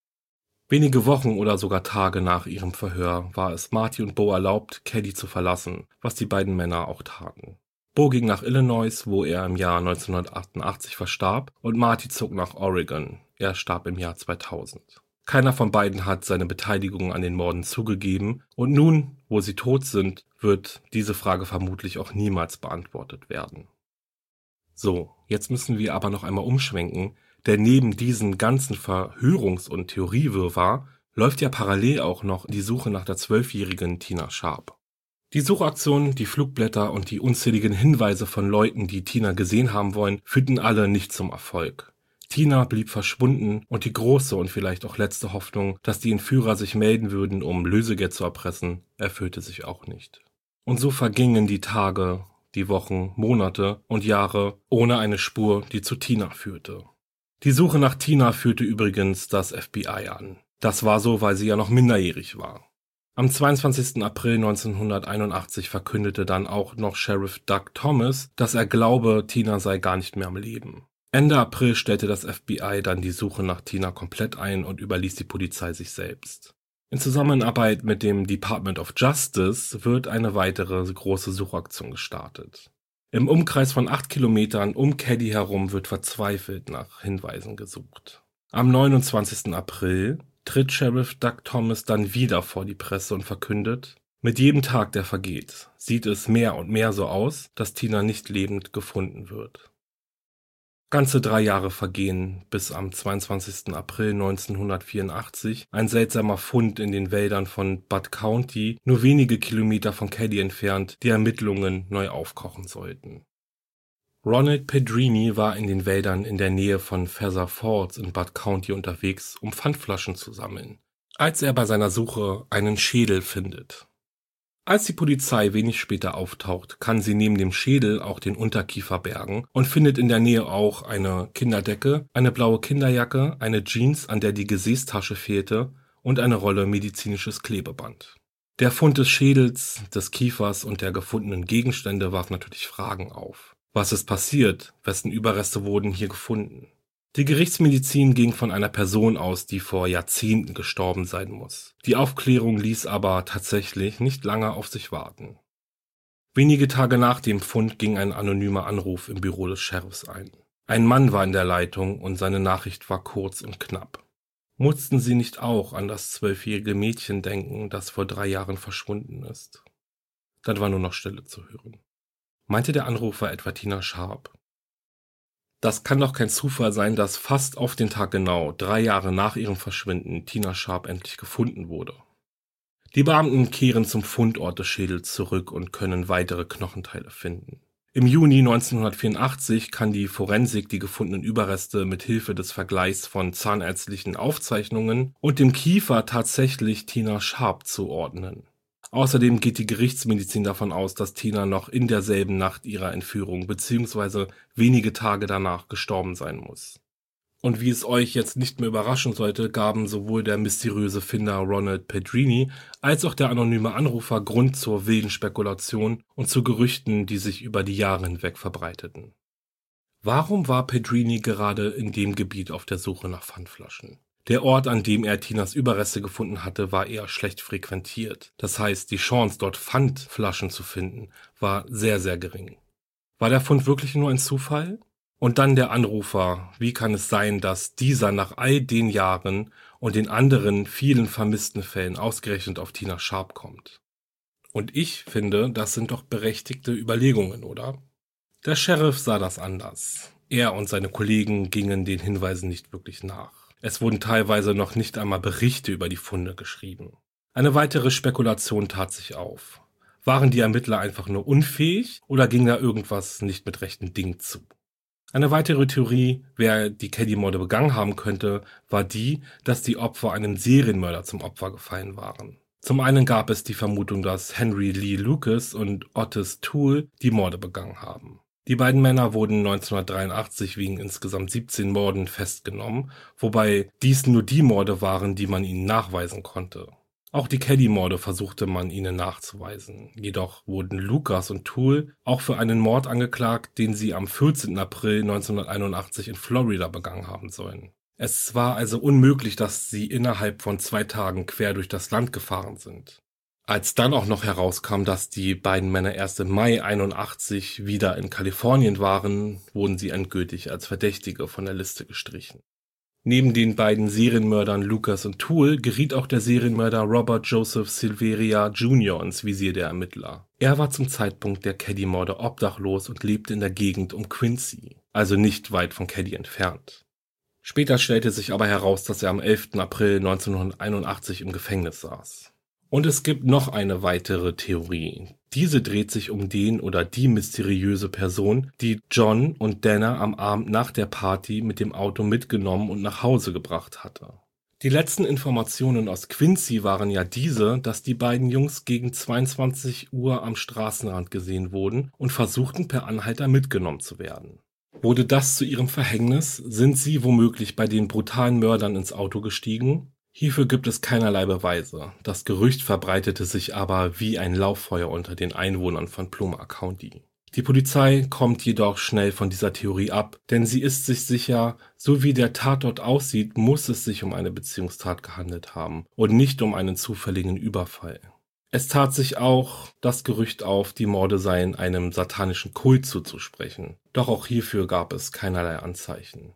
Wenige Wochen oder sogar Tage nach ihrem Verhör war es Marty und Bo erlaubt, Caddy zu verlassen, was die beiden Männer auch taten. Bo ging nach Illinois, wo er im Jahr 1988 verstarb, und Marty zog nach Oregon. Er starb im Jahr 2000. Keiner von beiden hat seine Beteiligung an den Morden zugegeben, und nun, wo sie tot sind, wird diese Frage vermutlich auch niemals beantwortet werden. So, jetzt müssen wir aber noch einmal umschwenken, denn neben diesen ganzen Verhörungs- und Theoriewirrwarr läuft ja parallel auch noch die Suche nach der 12-jährigen Tina Sharp. Die Suchaktion, die Flugblätter und die unzähligen Hinweise von Leuten, die Tina gesehen haben wollen, führten alle nicht zum Erfolg. Tina blieb verschwunden und die große und vielleicht auch letzte Hoffnung, dass die Entführer sich melden würden, um Lösegeld zu erpressen, erfüllte sich auch nicht. Und so vergingen die Tage, die Wochen, Monate und Jahre ohne eine Spur, die zu Tina führte. Die Suche nach Tina führte übrigens das FBI an. Das war so, weil sie ja noch minderjährig war. Am 22. April 1981 verkündete dann auch noch Sheriff Doug Thomas, dass er glaube, Tina sei gar nicht mehr am Leben. Ende April stellte das FBI dann die Suche nach Tina komplett ein und überließ die Polizei sich selbst. In Zusammenarbeit mit dem Department of Justice wird eine weitere große Suchaktion gestartet. Im Umkreis von 8 Kilometern um Caddy herum wird verzweifelt nach Hinweisen gesucht. Am 29. April tritt Sheriff Doug Thomas dann wieder vor die Presse und verkündet: Mit jedem Tag, der vergeht, sieht es mehr und mehr so aus, dass Tina nicht lebend gefunden wird. Ganze 3 Jahre vergehen, bis am 22. April 1984 ein seltsamer Fund in den Wäldern von Butte County, nur wenige Kilometer von Keddie entfernt, die Ermittlungen neu aufkochen sollten. Ronald Pedrini war in den Wäldern in der Nähe von Feather Falls in Butte County unterwegs, um Pfandflaschen zu sammeln, als er bei seiner Suche einen Schädel findet. Als die Polizei wenig später auftaucht, kann sie neben dem Schädel auch den Unterkiefer bergen und findet in der Nähe auch eine Kinderdecke, eine blaue Kinderjacke, eine Jeans, an der die Gesäßtasche fehlte, und eine Rolle medizinisches Klebeband. Der Fund des Schädels, des Kiefers und der gefundenen Gegenstände warf natürlich Fragen auf. Was ist passiert? Wessen Überreste wurden hier gefunden? Die Gerichtsmedizin ging von einer Person aus, die vor Jahrzehnten gestorben sein muss. Die Aufklärung ließ aber tatsächlich nicht lange auf sich warten. Wenige Tage nach dem Fund ging ein anonymer Anruf im Büro des Sheriffs ein. Ein Mann war in der Leitung und seine Nachricht war kurz und knapp. Mussten Sie nicht auch an das 12-jährige Mädchen denken, das vor 3 Jahren verschwunden ist? Dann war nur noch Stille zu hören. Meinte der Anrufer etwa Tina Sharp? Das kann doch kein Zufall sein, dass fast auf den Tag genau 3 Jahre nach ihrem Verschwinden Tina Sharp endlich gefunden wurde. Die Beamten kehren zum Fundort des Schädels zurück und können weitere Knochenteile finden. Im Juni 1984 kann die Forensik die gefundenen Überreste mit Hilfe des Vergleichs von zahnärztlichen Aufzeichnungen und dem Kiefer tatsächlich Tina Sharp zuordnen. Außerdem geht die Gerichtsmedizin davon aus, dass Tina noch in derselben Nacht ihrer Entführung bzw. wenige Tage danach gestorben sein muss. Und wie es euch jetzt nicht mehr überraschen sollte, gaben sowohl der mysteriöse Finder Ronald Pedrini als auch der anonyme Anrufer Grund zur wilden Spekulation und zu Gerüchten, die sich über die Jahre hinweg verbreiteten. Warum war Pedrini gerade in dem Gebiet auf der Suche nach Pfandflaschen? Der Ort, an dem er Tinas Überreste gefunden hatte, war eher schlecht frequentiert. Das heißt, die Chance, dort Pfandflaschen zu finden, war sehr, sehr gering. War der Fund wirklich nur ein Zufall? Und dann der Anrufer. Wie kann es sein, dass dieser nach all den Jahren und den anderen vielen vermissten Fällen ausgerechnet auf Tina Sharp kommt? Und ich finde, das sind doch berechtigte Überlegungen, oder? Der Sheriff sah das anders. Er und seine Kollegen gingen den Hinweisen nicht wirklich nach. Es wurden teilweise noch nicht einmal Berichte über die Funde geschrieben. Eine weitere Spekulation tat sich auf. Waren die Ermittler einfach nur unfähig oder ging da irgendwas nicht mit rechten Dingen zu? Eine weitere Theorie, wer die Keddie-Morde begangen haben könnte, war die, dass die Opfer einem Serienmörder zum Opfer gefallen waren. Zum einen gab es die Vermutung, dass Henry Lee Lucas und Otis Toole die Morde begangen haben. Die beiden Männer wurden 1983 wegen insgesamt 17 Morden festgenommen, wobei dies nur die Morde waren, die man ihnen nachweisen konnte. Auch die Keddie-Morde versuchte man ihnen nachzuweisen. Jedoch wurden Lucas und Toole auch für einen Mord angeklagt, den sie am 14. April 1981 in Florida begangen haben sollen. Es war also unmöglich, dass sie innerhalb von 2 Tagen quer durch das Land gefahren sind. Als dann auch noch herauskam, dass die beiden Männer erst im Mai 81 wieder in Kalifornien waren, wurden sie endgültig als Verdächtige von der Liste gestrichen. Neben den beiden Serienmördern Lucas und Toole geriet auch der Serienmörder Robert Joseph Silveria Jr. ins Visier der Ermittler. Er war zum Zeitpunkt der Keddie-Morde obdachlos und lebte in der Gegend um Quincy, also nicht weit von Keddie entfernt. Später stellte sich aber heraus, dass er am 11. April 1981 im Gefängnis saß. Und es gibt noch eine weitere Theorie. Diese dreht sich um den oder die mysteriöse Person, die John und Dana am Abend nach der Party mit dem Auto mitgenommen und nach Hause gebracht hatte. Die letzten Informationen aus Quincy waren ja diese, dass die beiden Jungs gegen 22 Uhr am Straßenrand gesehen wurden und versuchten per Anhalter mitgenommen zu werden. Wurde das zu ihrem Verhängnis? Sind sie womöglich bei den brutalen Mördern ins Auto gestiegen? Hierfür gibt es keinerlei Beweise. Das Gerücht verbreitete sich aber wie ein Lauffeuer unter den Einwohnern von Pluma County. Die Polizei kommt jedoch schnell von dieser Theorie ab, denn sie ist sich sicher, so wie der Tatort aussieht, muss es sich um eine Beziehungstat gehandelt haben und nicht um einen zufälligen Überfall. Es tat sich auch das Gerücht auf, die Morde seien einem satanischen Kult zuzusprechen. Doch auch hierfür gab es keinerlei Anzeichen.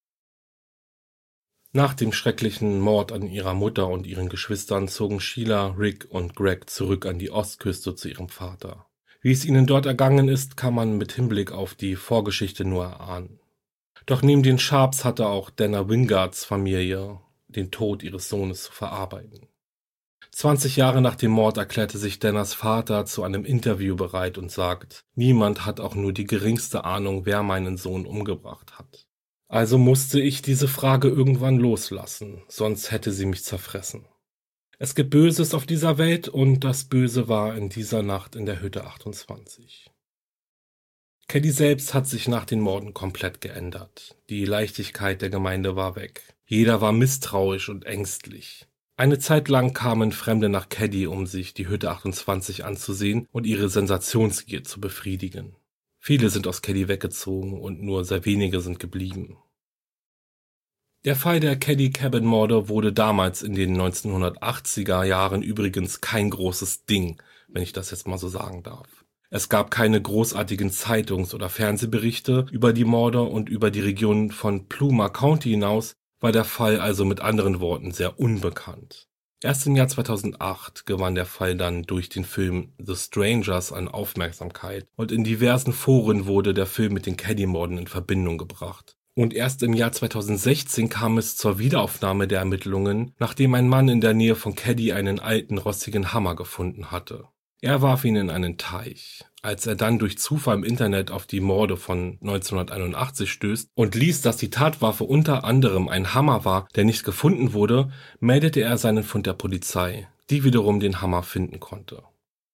Nach dem schrecklichen Mord an ihrer Mutter und ihren Geschwistern zogen Sheila, Rick und Greg zurück an die Ostküste zu ihrem Vater. Wie es ihnen dort ergangen ist, kann man mit Hinblick auf die Vorgeschichte nur erahnen. Doch neben den Sharps hatte auch Dana Wingards Familie den Tod ihres Sohnes zu verarbeiten. 20 Jahre nach dem Mord erklärte sich Danas Vater zu einem Interview bereit und sagt: Niemand hat auch nur die geringste Ahnung, wer meinen Sohn umgebracht hat. Also musste ich diese Frage irgendwann loslassen, sonst hätte sie mich zerfressen. Es gibt Böses auf dieser Welt und das Böse war in dieser Nacht in der Hütte 28. Caddy selbst hat sich nach den Morden komplett geändert. Die Leichtigkeit der Gemeinde war weg. Jeder war misstrauisch und ängstlich. Eine Zeit lang kamen Fremde nach Caddy, um sich die Hütte 28 anzusehen und ihre Sensationsgier zu befriedigen. Viele sind aus Caddy weggezogen und nur sehr wenige sind geblieben. Der Fall der Caddy Cabin Morde wurde damals in den 1980er Jahren übrigens kein großes Ding, wenn ich das jetzt mal so sagen darf. Es gab keine großartigen Zeitungs- oder Fernsehberichte über die Morde und über die Region von Plumer County hinaus war der Fall also mit anderen Worten sehr unbekannt. Erst im Jahr 2008 gewann der Fall dann durch den Film The Strangers an Aufmerksamkeit und in diversen Foren wurde der Film mit den Caddy-Morden in Verbindung gebracht. Und erst im Jahr 2016 kam es zur Wiederaufnahme der Ermittlungen, nachdem ein Mann in der Nähe von Caddy einen alten, rostigen Hammer gefunden hatte. Er warf ihn in einen Teich. Als er dann durch Zufall im Internet auf die Morde von 1981 stößt und liest, dass die Tatwaffe unter anderem ein Hammer war, der nicht gefunden wurde, meldete er seinen Fund der Polizei, die wiederum den Hammer finden konnte.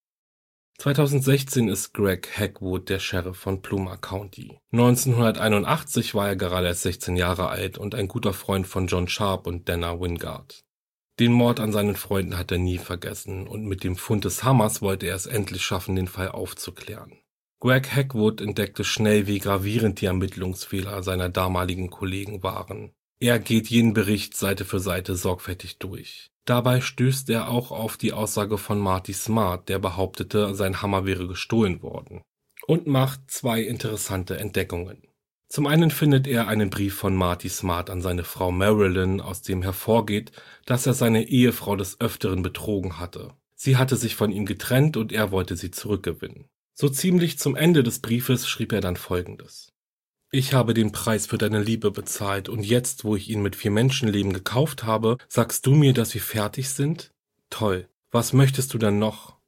2016 ist Greg Hackwood der Sheriff von Plumer County. 1981 war er gerade erst 16 Jahre alt und ein guter Freund von John Sharp und Dana Wingard. Den Mord an seinen Freunden hat er nie vergessen und mit dem Fund des Hammers wollte er es endlich schaffen, den Fall aufzuklären. Greg Hackwood entdeckte schnell, wie gravierend die Ermittlungsfehler seiner damaligen Kollegen waren. Er geht jeden Bericht Seite für Seite sorgfältig durch. Dabei stößt er auch auf die Aussage von Marty Smart, der behauptete, sein Hammer wäre gestohlen worden. Und macht zwei interessante Entdeckungen. Zum einen findet er einen Brief von Marty Smart an seine Frau Marilyn, aus dem hervorgeht, dass er seine Ehefrau des Öfteren betrogen hatte. Sie hatte sich von ihm getrennt und er wollte sie zurückgewinnen. So ziemlich zum Ende des Briefes schrieb er dann Folgendes: Ich habe den Preis für deine Liebe bezahlt und jetzt, wo ich ihn mit 4 Menschenleben gekauft habe, sagst du mir, dass wir fertig sind? Toll. Was möchtest du denn noch?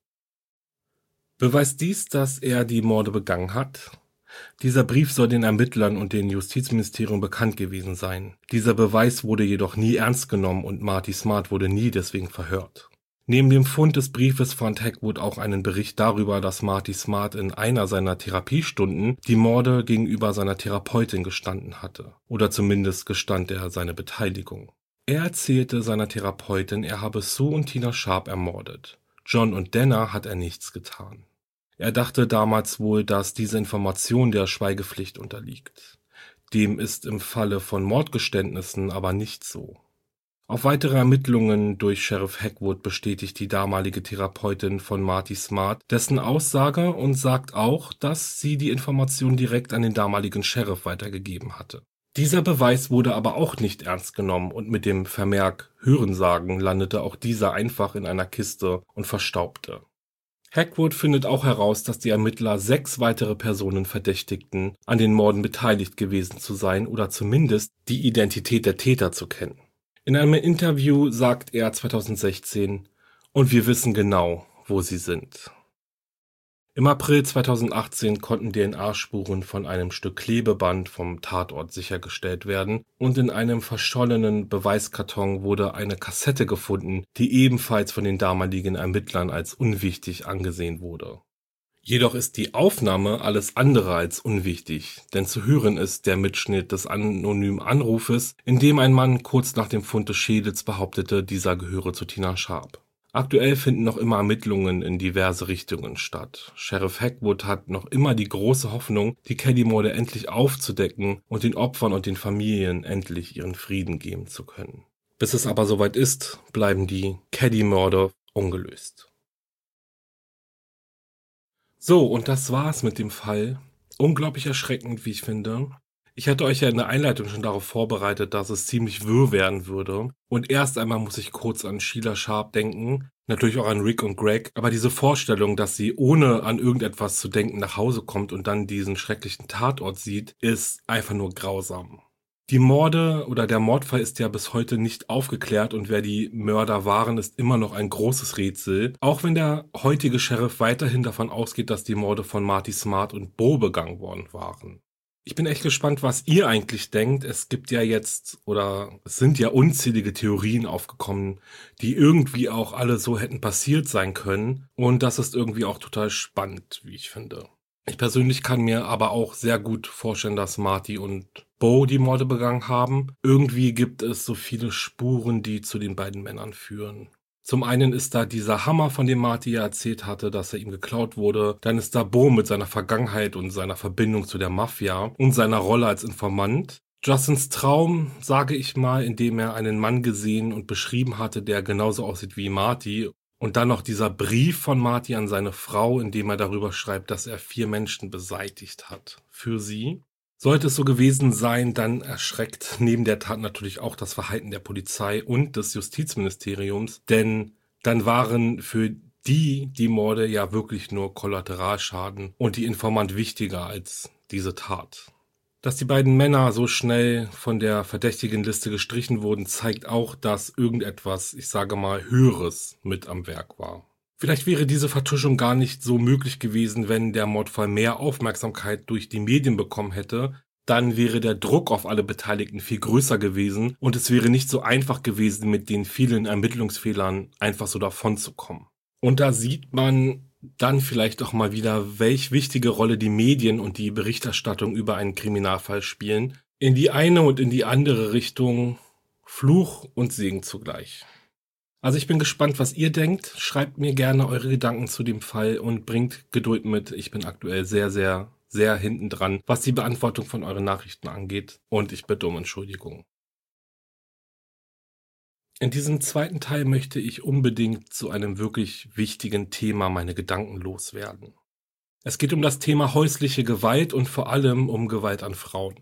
Beweist dies, dass er die Morde begangen hat? Dieser Brief soll den Ermittlern und dem Justizministerium bekannt gewesen sein. Dieser Beweis wurde jedoch nie ernst genommen und Marty Smart wurde nie deswegen verhört. Neben dem Fund des Briefes fand Hackwood auch einen Bericht darüber, dass Marty Smart in einer seiner Therapiestunden die Morde gegenüber seiner Therapeutin gestanden hatte. Oder zumindest gestand er seine Beteiligung. Er erzählte seiner Therapeutin, er habe Sue und Tina Sharp ermordet. John und Dana hat er nichts getan. Er dachte damals wohl, dass diese Information der Schweigepflicht unterliegt. Dem ist im Falle von Mordgeständnissen aber nicht so. Auf weitere Ermittlungen durch Sheriff Hackwood bestätigt die damalige Therapeutin von Marty Smart dessen Aussage und sagt auch, dass sie die Information direkt an den damaligen Sheriff weitergegeben hatte. Dieser Beweis wurde aber auch nicht ernst genommen und mit dem Vermerk Hörensagen landete auch dieser einfach in einer Kiste und verstaubte. Hackwood findet auch heraus, dass die Ermittler 6 weitere Personen verdächtigten, an den Morden beteiligt gewesen zu sein oder zumindest die Identität der Täter zu kennen. In einem Interview sagt er 2016: Und wir wissen genau, wo sie sind. Im April 2018 konnten DNA-Spuren von einem Stück Klebeband vom Tatort sichergestellt werden und in einem verschollenen Beweiskarton wurde eine Kassette gefunden, die ebenfalls von den damaligen Ermittlern als unwichtig angesehen wurde. Jedoch ist die Aufnahme alles andere als unwichtig, denn zu hören ist der Mitschnitt des anonymen Anrufes, in dem ein Mann kurz nach dem Fund des Schädels behauptete, dieser gehöre zu Tina Sharp. Aktuell finden noch immer Ermittlungen in diverse Richtungen statt. Sheriff Hackwood hat noch immer die große Hoffnung, die Caddy-Morde endlich aufzudecken und den Opfern und den Familien endlich ihren Frieden geben zu können. Bis es aber soweit ist, bleiben die Caddy-Morde ungelöst. So, und das war's mit dem Fall. Unglaublich erschreckend, wie ich finde. Ich hatte euch ja in der Einleitung schon darauf vorbereitet, dass es ziemlich wirr werden würde. Und erst einmal muss ich kurz an Sheila Sharp denken. Natürlich auch an Rick und Greg, aber diese Vorstellung, dass sie ohne an irgendetwas zu denken nach Hause kommt und dann diesen schrecklichen Tatort sieht, ist einfach nur grausam. Die Morde oder der Mordfall ist ja bis heute nicht aufgeklärt und wer die Mörder waren, ist immer noch ein großes Rätsel. Auch wenn der heutige Sheriff weiterhin davon ausgeht, dass die Morde von Marty Smart und Bo begangen worden waren. Ich bin echt gespannt, was ihr eigentlich denkt. Es gibt ja jetzt oder es sind ja unzählige Theorien aufgekommen, die irgendwie auch alle so hätten passiert sein können. Und das ist irgendwie auch total spannend, wie ich finde. Ich persönlich kann mir aber auch sehr gut vorstellen, dass Marty und Bo die Morde begangen haben. Irgendwie gibt es so viele Spuren, die zu den beiden Männern führen. Zum einen ist da dieser Hammer, von dem Marty ja erzählt hatte, dass er ihm geklaut wurde. Dann ist da Bo mit seiner Vergangenheit und seiner Verbindung zu der Mafia und seiner Rolle als Informant. Justins Traum, sage ich mal, in dem er einen Mann gesehen und beschrieben hatte, der genauso aussieht wie Marty. Und dann noch dieser Brief von Marty an seine Frau, in dem er darüber schreibt, dass er 4 Menschen beseitigt hat für sie. Sollte es so gewesen sein, dann erschreckt neben der Tat natürlich auch das Verhalten der Polizei und des Justizministeriums, denn dann waren für die Morde ja wirklich nur Kollateralschaden und die Informant wichtiger als diese Tat. Dass die beiden Männer so schnell von der verdächtigen Liste gestrichen wurden, zeigt auch, dass irgendetwas, ich sage mal, Höheres mit am Werk war. Vielleicht wäre diese Vertuschung gar nicht so möglich gewesen, wenn der Mordfall mehr Aufmerksamkeit durch die Medien bekommen hätte. Dann wäre der Druck auf alle Beteiligten viel größer gewesen und es wäre nicht so einfach gewesen, mit den vielen Ermittlungsfehlern einfach so davonzukommen. Und da sieht man dann vielleicht auch mal wieder, welch wichtige Rolle die Medien und die Berichterstattung über einen Kriminalfall spielen. In die eine und in die andere Richtung Fluch und Segen zugleich. Also ich bin gespannt, was ihr denkt. Schreibt mir gerne eure Gedanken zu dem Fall und bringt Geduld mit. Ich bin aktuell sehr, sehr, sehr hinten dran, was die Beantwortung von euren Nachrichten angeht. Und ich bitte um Entschuldigung. In diesem zweiten Teil möchte ich unbedingt zu einem wirklich wichtigen Thema meine Gedanken loswerden. Es geht um das Thema häusliche Gewalt und vor allem um Gewalt an Frauen.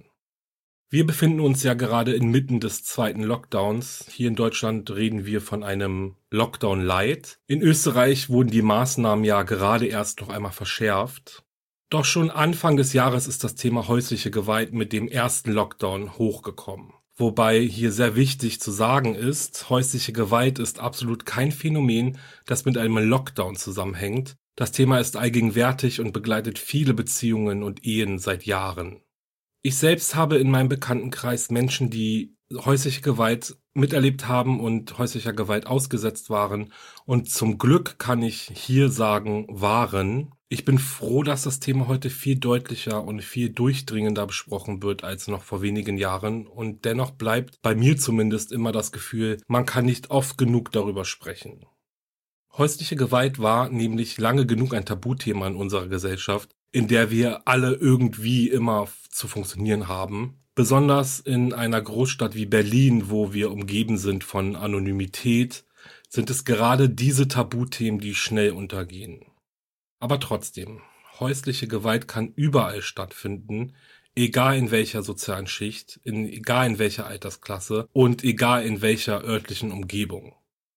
Wir befinden uns ja gerade inmitten des zweiten Lockdowns. Hier in Deutschland reden wir von einem Lockdown Light. In Österreich wurden die Maßnahmen ja gerade erst noch einmal verschärft. Doch schon Anfang des Jahres ist das Thema häusliche Gewalt mit dem ersten Lockdown hochgekommen. Wobei hier sehr wichtig zu sagen ist, häusliche Gewalt ist absolut kein Phänomen, das mit einem Lockdown zusammenhängt. Das Thema ist allgegenwärtig und begleitet viele Beziehungen und Ehen seit Jahren. Ich selbst habe in meinem Bekanntenkreis Menschen, die häusliche Gewalt miterlebt haben und häuslicher Gewalt ausgesetzt waren und zum Glück kann ich hier sagen, waren. Ich bin froh, dass das Thema heute viel deutlicher und viel durchdringender besprochen wird als noch vor wenigen Jahren und dennoch bleibt bei mir zumindest immer das Gefühl, man kann nicht oft genug darüber sprechen. Häusliche Gewalt war nämlich lange genug ein Tabuthema in unserer Gesellschaft, in der wir alle irgendwie immer zu funktionieren haben. Besonders in einer Großstadt wie Berlin, wo wir umgeben sind von Anonymität, sind es gerade diese Tabuthemen, die schnell untergehen. Aber trotzdem, häusliche Gewalt kann überall stattfinden, egal in welcher sozialen Schicht, egal in welcher Altersklasse und egal in welcher örtlichen Umgebung.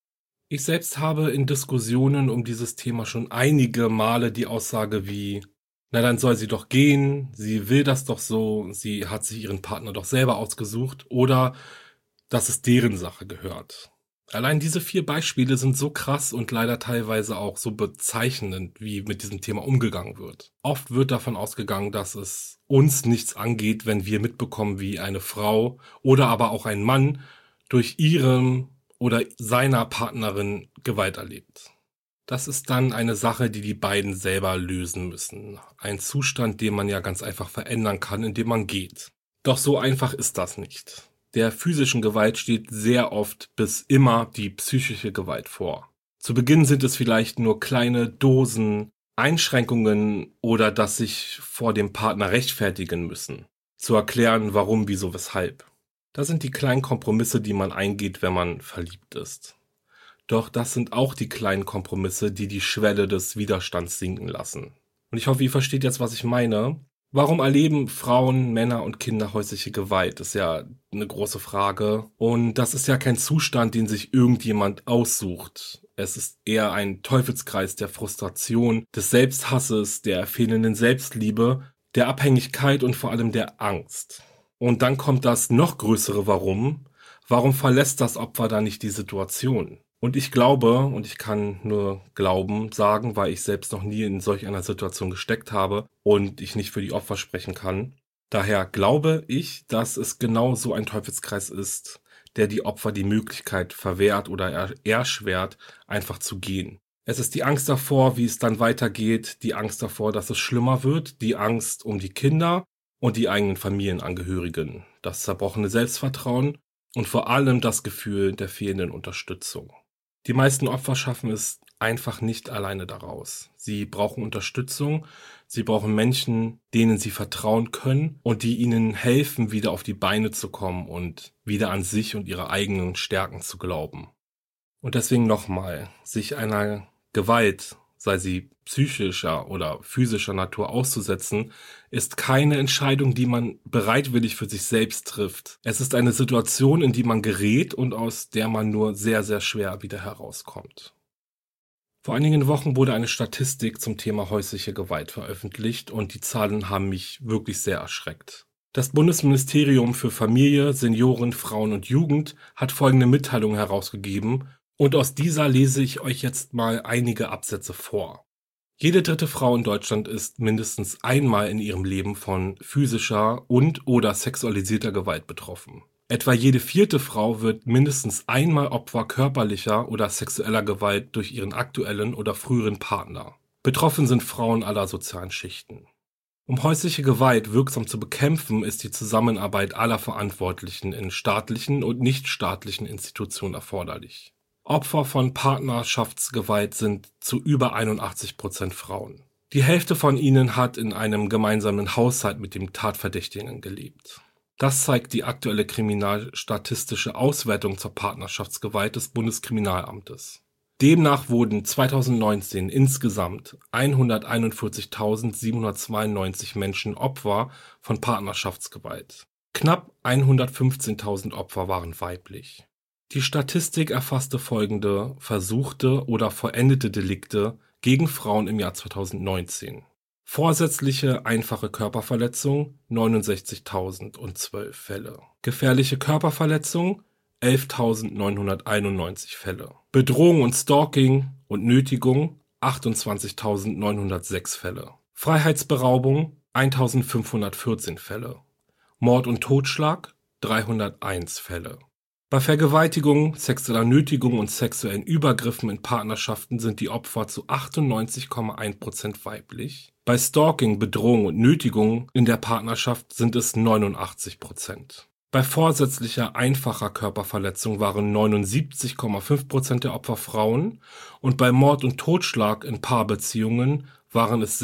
Ich selbst habe in Diskussionen um dieses Thema schon einige Male die Aussage wie, na dann soll sie doch gehen, sie will das doch so, sie hat sich ihren Partner doch selber ausgesucht oder dass es deren Sache gehört. Allein diese 4 Beispiele sind so krass und leider teilweise auch so bezeichnend, wie mit diesem Thema umgegangen wird. Oft wird davon ausgegangen, dass es uns nichts angeht, wenn wir mitbekommen, wie eine Frau oder aber auch ein Mann durch ihrem oder seiner Partnerin Gewalt erlebt. Das ist dann eine Sache, die die beiden selber lösen müssen. Ein Zustand, den man ja ganz einfach verändern kann, indem man geht. Doch so einfach ist das nicht. Der physischen Gewalt steht sehr oft bis immer die psychische Gewalt vor. Zu Beginn sind es vielleicht nur kleine Dosen, Einschränkungen oder dass sich vor dem Partner rechtfertigen müssen. Zu erklären, warum, wieso, weshalb. Das sind die kleinen Kompromisse, die man eingeht, wenn man verliebt ist. Doch das sind auch die kleinen Kompromisse, die die Schwelle des Widerstands sinken lassen. Und ich hoffe, ihr versteht jetzt, was ich meine. Warum erleben Frauen, Männer und Kinder häusliche Gewalt? Das ist ja eine große Frage. Und das ist ja kein Zustand, den sich irgendjemand aussucht. Es ist eher ein Teufelskreis der Frustration, des Selbsthasses, der fehlenden Selbstliebe, der Abhängigkeit und vor allem der Angst. Und dann kommt das noch größere Warum. Warum verlässt das Opfer da nicht die Situation? Und ich glaube, und ich kann nur glauben sagen, weil ich selbst noch nie in solch einer Situation gesteckt habe und ich nicht für die Opfer sprechen kann. Daher glaube ich, dass es genau so ein Teufelskreis ist, der die Opfer die Möglichkeit verwehrt oder erschwert, einfach zu gehen. Es ist die Angst davor, wie es dann weitergeht, die Angst davor, dass es schlimmer wird, die Angst um die Kinder und die eigenen Familienangehörigen, das zerbrochene Selbstvertrauen und vor allem das Gefühl der fehlenden Unterstützung. Die meisten Opfer schaffen es einfach nicht alleine daraus. Sie brauchen Unterstützung, sie brauchen Menschen, denen sie vertrauen können und die ihnen helfen, wieder auf die Beine zu kommen und wieder an sich und ihre eigenen Stärken zu glauben. Und deswegen nochmal, sich einer Gewalt, sei sie psychischer oder physischer Natur auszusetzen, ist keine Entscheidung, die man bereitwillig für sich selbst trifft. Es ist eine Situation, in die man gerät und aus der man nur sehr, sehr schwer wieder herauskommt. Vor einigen Wochen wurde eine Statistik zum Thema häusliche Gewalt veröffentlicht und die Zahlen haben mich wirklich sehr erschreckt. Das Bundesministerium für Familie, Senioren, Frauen und Jugend hat folgende Mitteilung herausgegeben und aus dieser lese ich euch jetzt mal einige Absätze vor. Jede dritte Frau in Deutschland ist mindestens einmal in ihrem Leben von physischer und/oder sexualisierter Gewalt betroffen. Etwa jede vierte Frau wird mindestens einmal Opfer körperlicher oder sexueller Gewalt durch ihren aktuellen oder früheren Partner. Betroffen sind Frauen aller sozialen Schichten. Um häusliche Gewalt wirksam zu bekämpfen, ist die Zusammenarbeit aller Verantwortlichen in staatlichen und nichtstaatlichen Institutionen erforderlich. Opfer von Partnerschaftsgewalt sind zu über 81% Frauen. Die Hälfte von ihnen hat in einem gemeinsamen Haushalt mit dem Tatverdächtigen gelebt. Das zeigt die aktuelle kriminalstatistische Auswertung zur Partnerschaftsgewalt des Bundeskriminalamtes. Demnach wurden 2019 insgesamt 141.792 Menschen Opfer von Partnerschaftsgewalt. Knapp 115.000 Opfer waren weiblich. Die Statistik erfasste folgende versuchte oder vollendete Delikte gegen Frauen im Jahr 2019. Vorsätzliche einfache Körperverletzung 69.012 Fälle. Gefährliche Körperverletzung 11.991 Fälle. Bedrohung und Stalking und Nötigung 28.906 Fälle. Freiheitsberaubung 1.514 Fälle. Mord und Totschlag 301 Fälle. Bei Vergewaltigung, sexueller Nötigung und sexuellen Übergriffen in Partnerschaften sind die Opfer zu 98,1% weiblich. Bei Stalking, Bedrohung und Nötigung in der Partnerschaft sind es 89%. Bei vorsätzlicher einfacher Körperverletzung waren 79,5% der Opfer Frauen und bei Mord und Totschlag in Paarbeziehungen waren es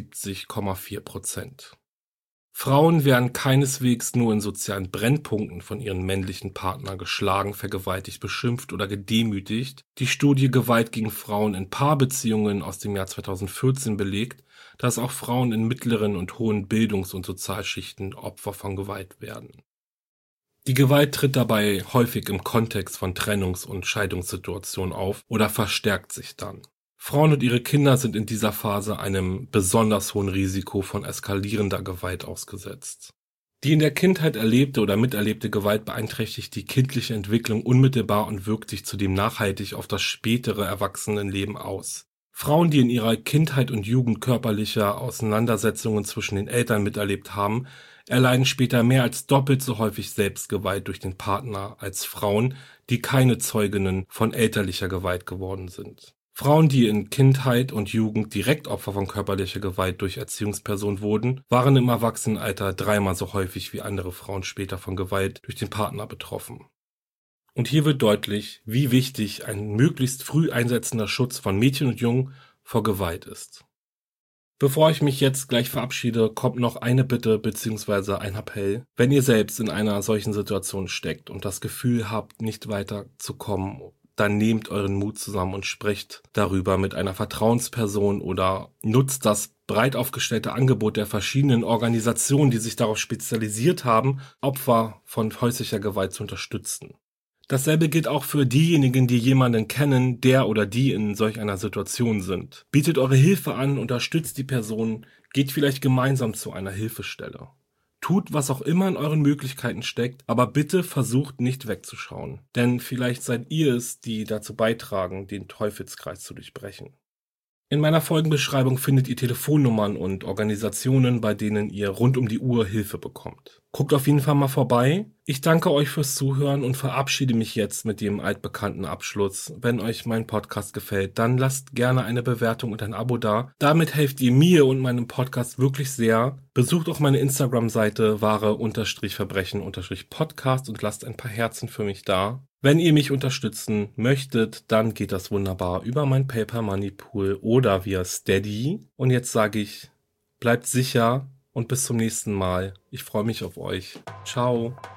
76,4%. Frauen werden keineswegs nur in sozialen Brennpunkten von ihren männlichen Partnern geschlagen, vergewaltigt, beschimpft oder gedemütigt. Die Studie Gewalt gegen Frauen in Paarbeziehungen aus dem Jahr 2014 belegt, dass auch Frauen in mittleren und hohen Bildungs- und Sozialschichten Opfer von Gewalt werden. Die Gewalt tritt dabei häufig im Kontext von Trennungs- und Scheidungssituationen auf oder verstärkt sich dann. Frauen und ihre Kinder sind in dieser Phase einem besonders hohen Risiko von eskalierender Gewalt ausgesetzt. Die in der Kindheit erlebte oder miterlebte Gewalt beeinträchtigt die kindliche Entwicklung unmittelbar und wirkt sich zudem nachhaltig auf das spätere Erwachsenenleben aus. Frauen, die in ihrer Kindheit und Jugend körperliche Auseinandersetzungen zwischen den Eltern miterlebt haben, erleiden später mehr als doppelt so häufig Selbstgewalt durch den Partner als Frauen, die keine Zeuginnen von elterlicher Gewalt geworden sind. Frauen, die in Kindheit und Jugend direkt Opfer von körperlicher Gewalt durch Erziehungspersonen wurden, waren im Erwachsenenalter 3-mal so häufig wie andere Frauen später von Gewalt durch den Partner betroffen. Und hier wird deutlich, wie wichtig ein möglichst früh einsetzender Schutz von Mädchen und Jungen vor Gewalt ist. Bevor ich mich jetzt gleich verabschiede, kommt noch eine Bitte bzw. ein Appell. Wenn ihr selbst in einer solchen Situation steckt und das Gefühl habt, nicht weiterzukommen, dann nehmt euren Mut zusammen und sprecht darüber mit einer Vertrauensperson oder nutzt das breit aufgestellte Angebot der verschiedenen Organisationen, die sich darauf spezialisiert haben, Opfer von häuslicher Gewalt zu unterstützen. Dasselbe gilt auch für diejenigen, die jemanden kennen, der oder die in solch einer Situation sind. Bietet eure Hilfe an, unterstützt die Person, geht vielleicht gemeinsam zu einer Hilfestelle. Tut, was auch immer in euren Möglichkeiten steckt, aber bitte versucht nicht wegzuschauen. Denn vielleicht seid ihr es, die dazu beitragen, den Teufelskreis zu durchbrechen. In meiner Folgenbeschreibung findet ihr Telefonnummern und Organisationen, bei denen ihr rund um die Uhr Hilfe bekommt. Guckt auf jeden Fall mal vorbei. Ich danke euch fürs Zuhören und verabschiede mich jetzt mit dem altbekannten Abschluss. Wenn euch mein Podcast gefällt, dann lasst gerne eine Bewertung und ein Abo da. Damit helft ihr mir und meinem Podcast wirklich sehr. Besucht auch meine Instagram-Seite wahre-verbrechen-podcast und lasst ein paar Herzen für mich da. Wenn ihr mich unterstützen möchtet, dann geht das wunderbar über mein Paper Money Pool oder via Steady. Und jetzt sage ich, bleibt sicher und bis zum nächsten Mal. Ich freue mich auf euch. Ciao.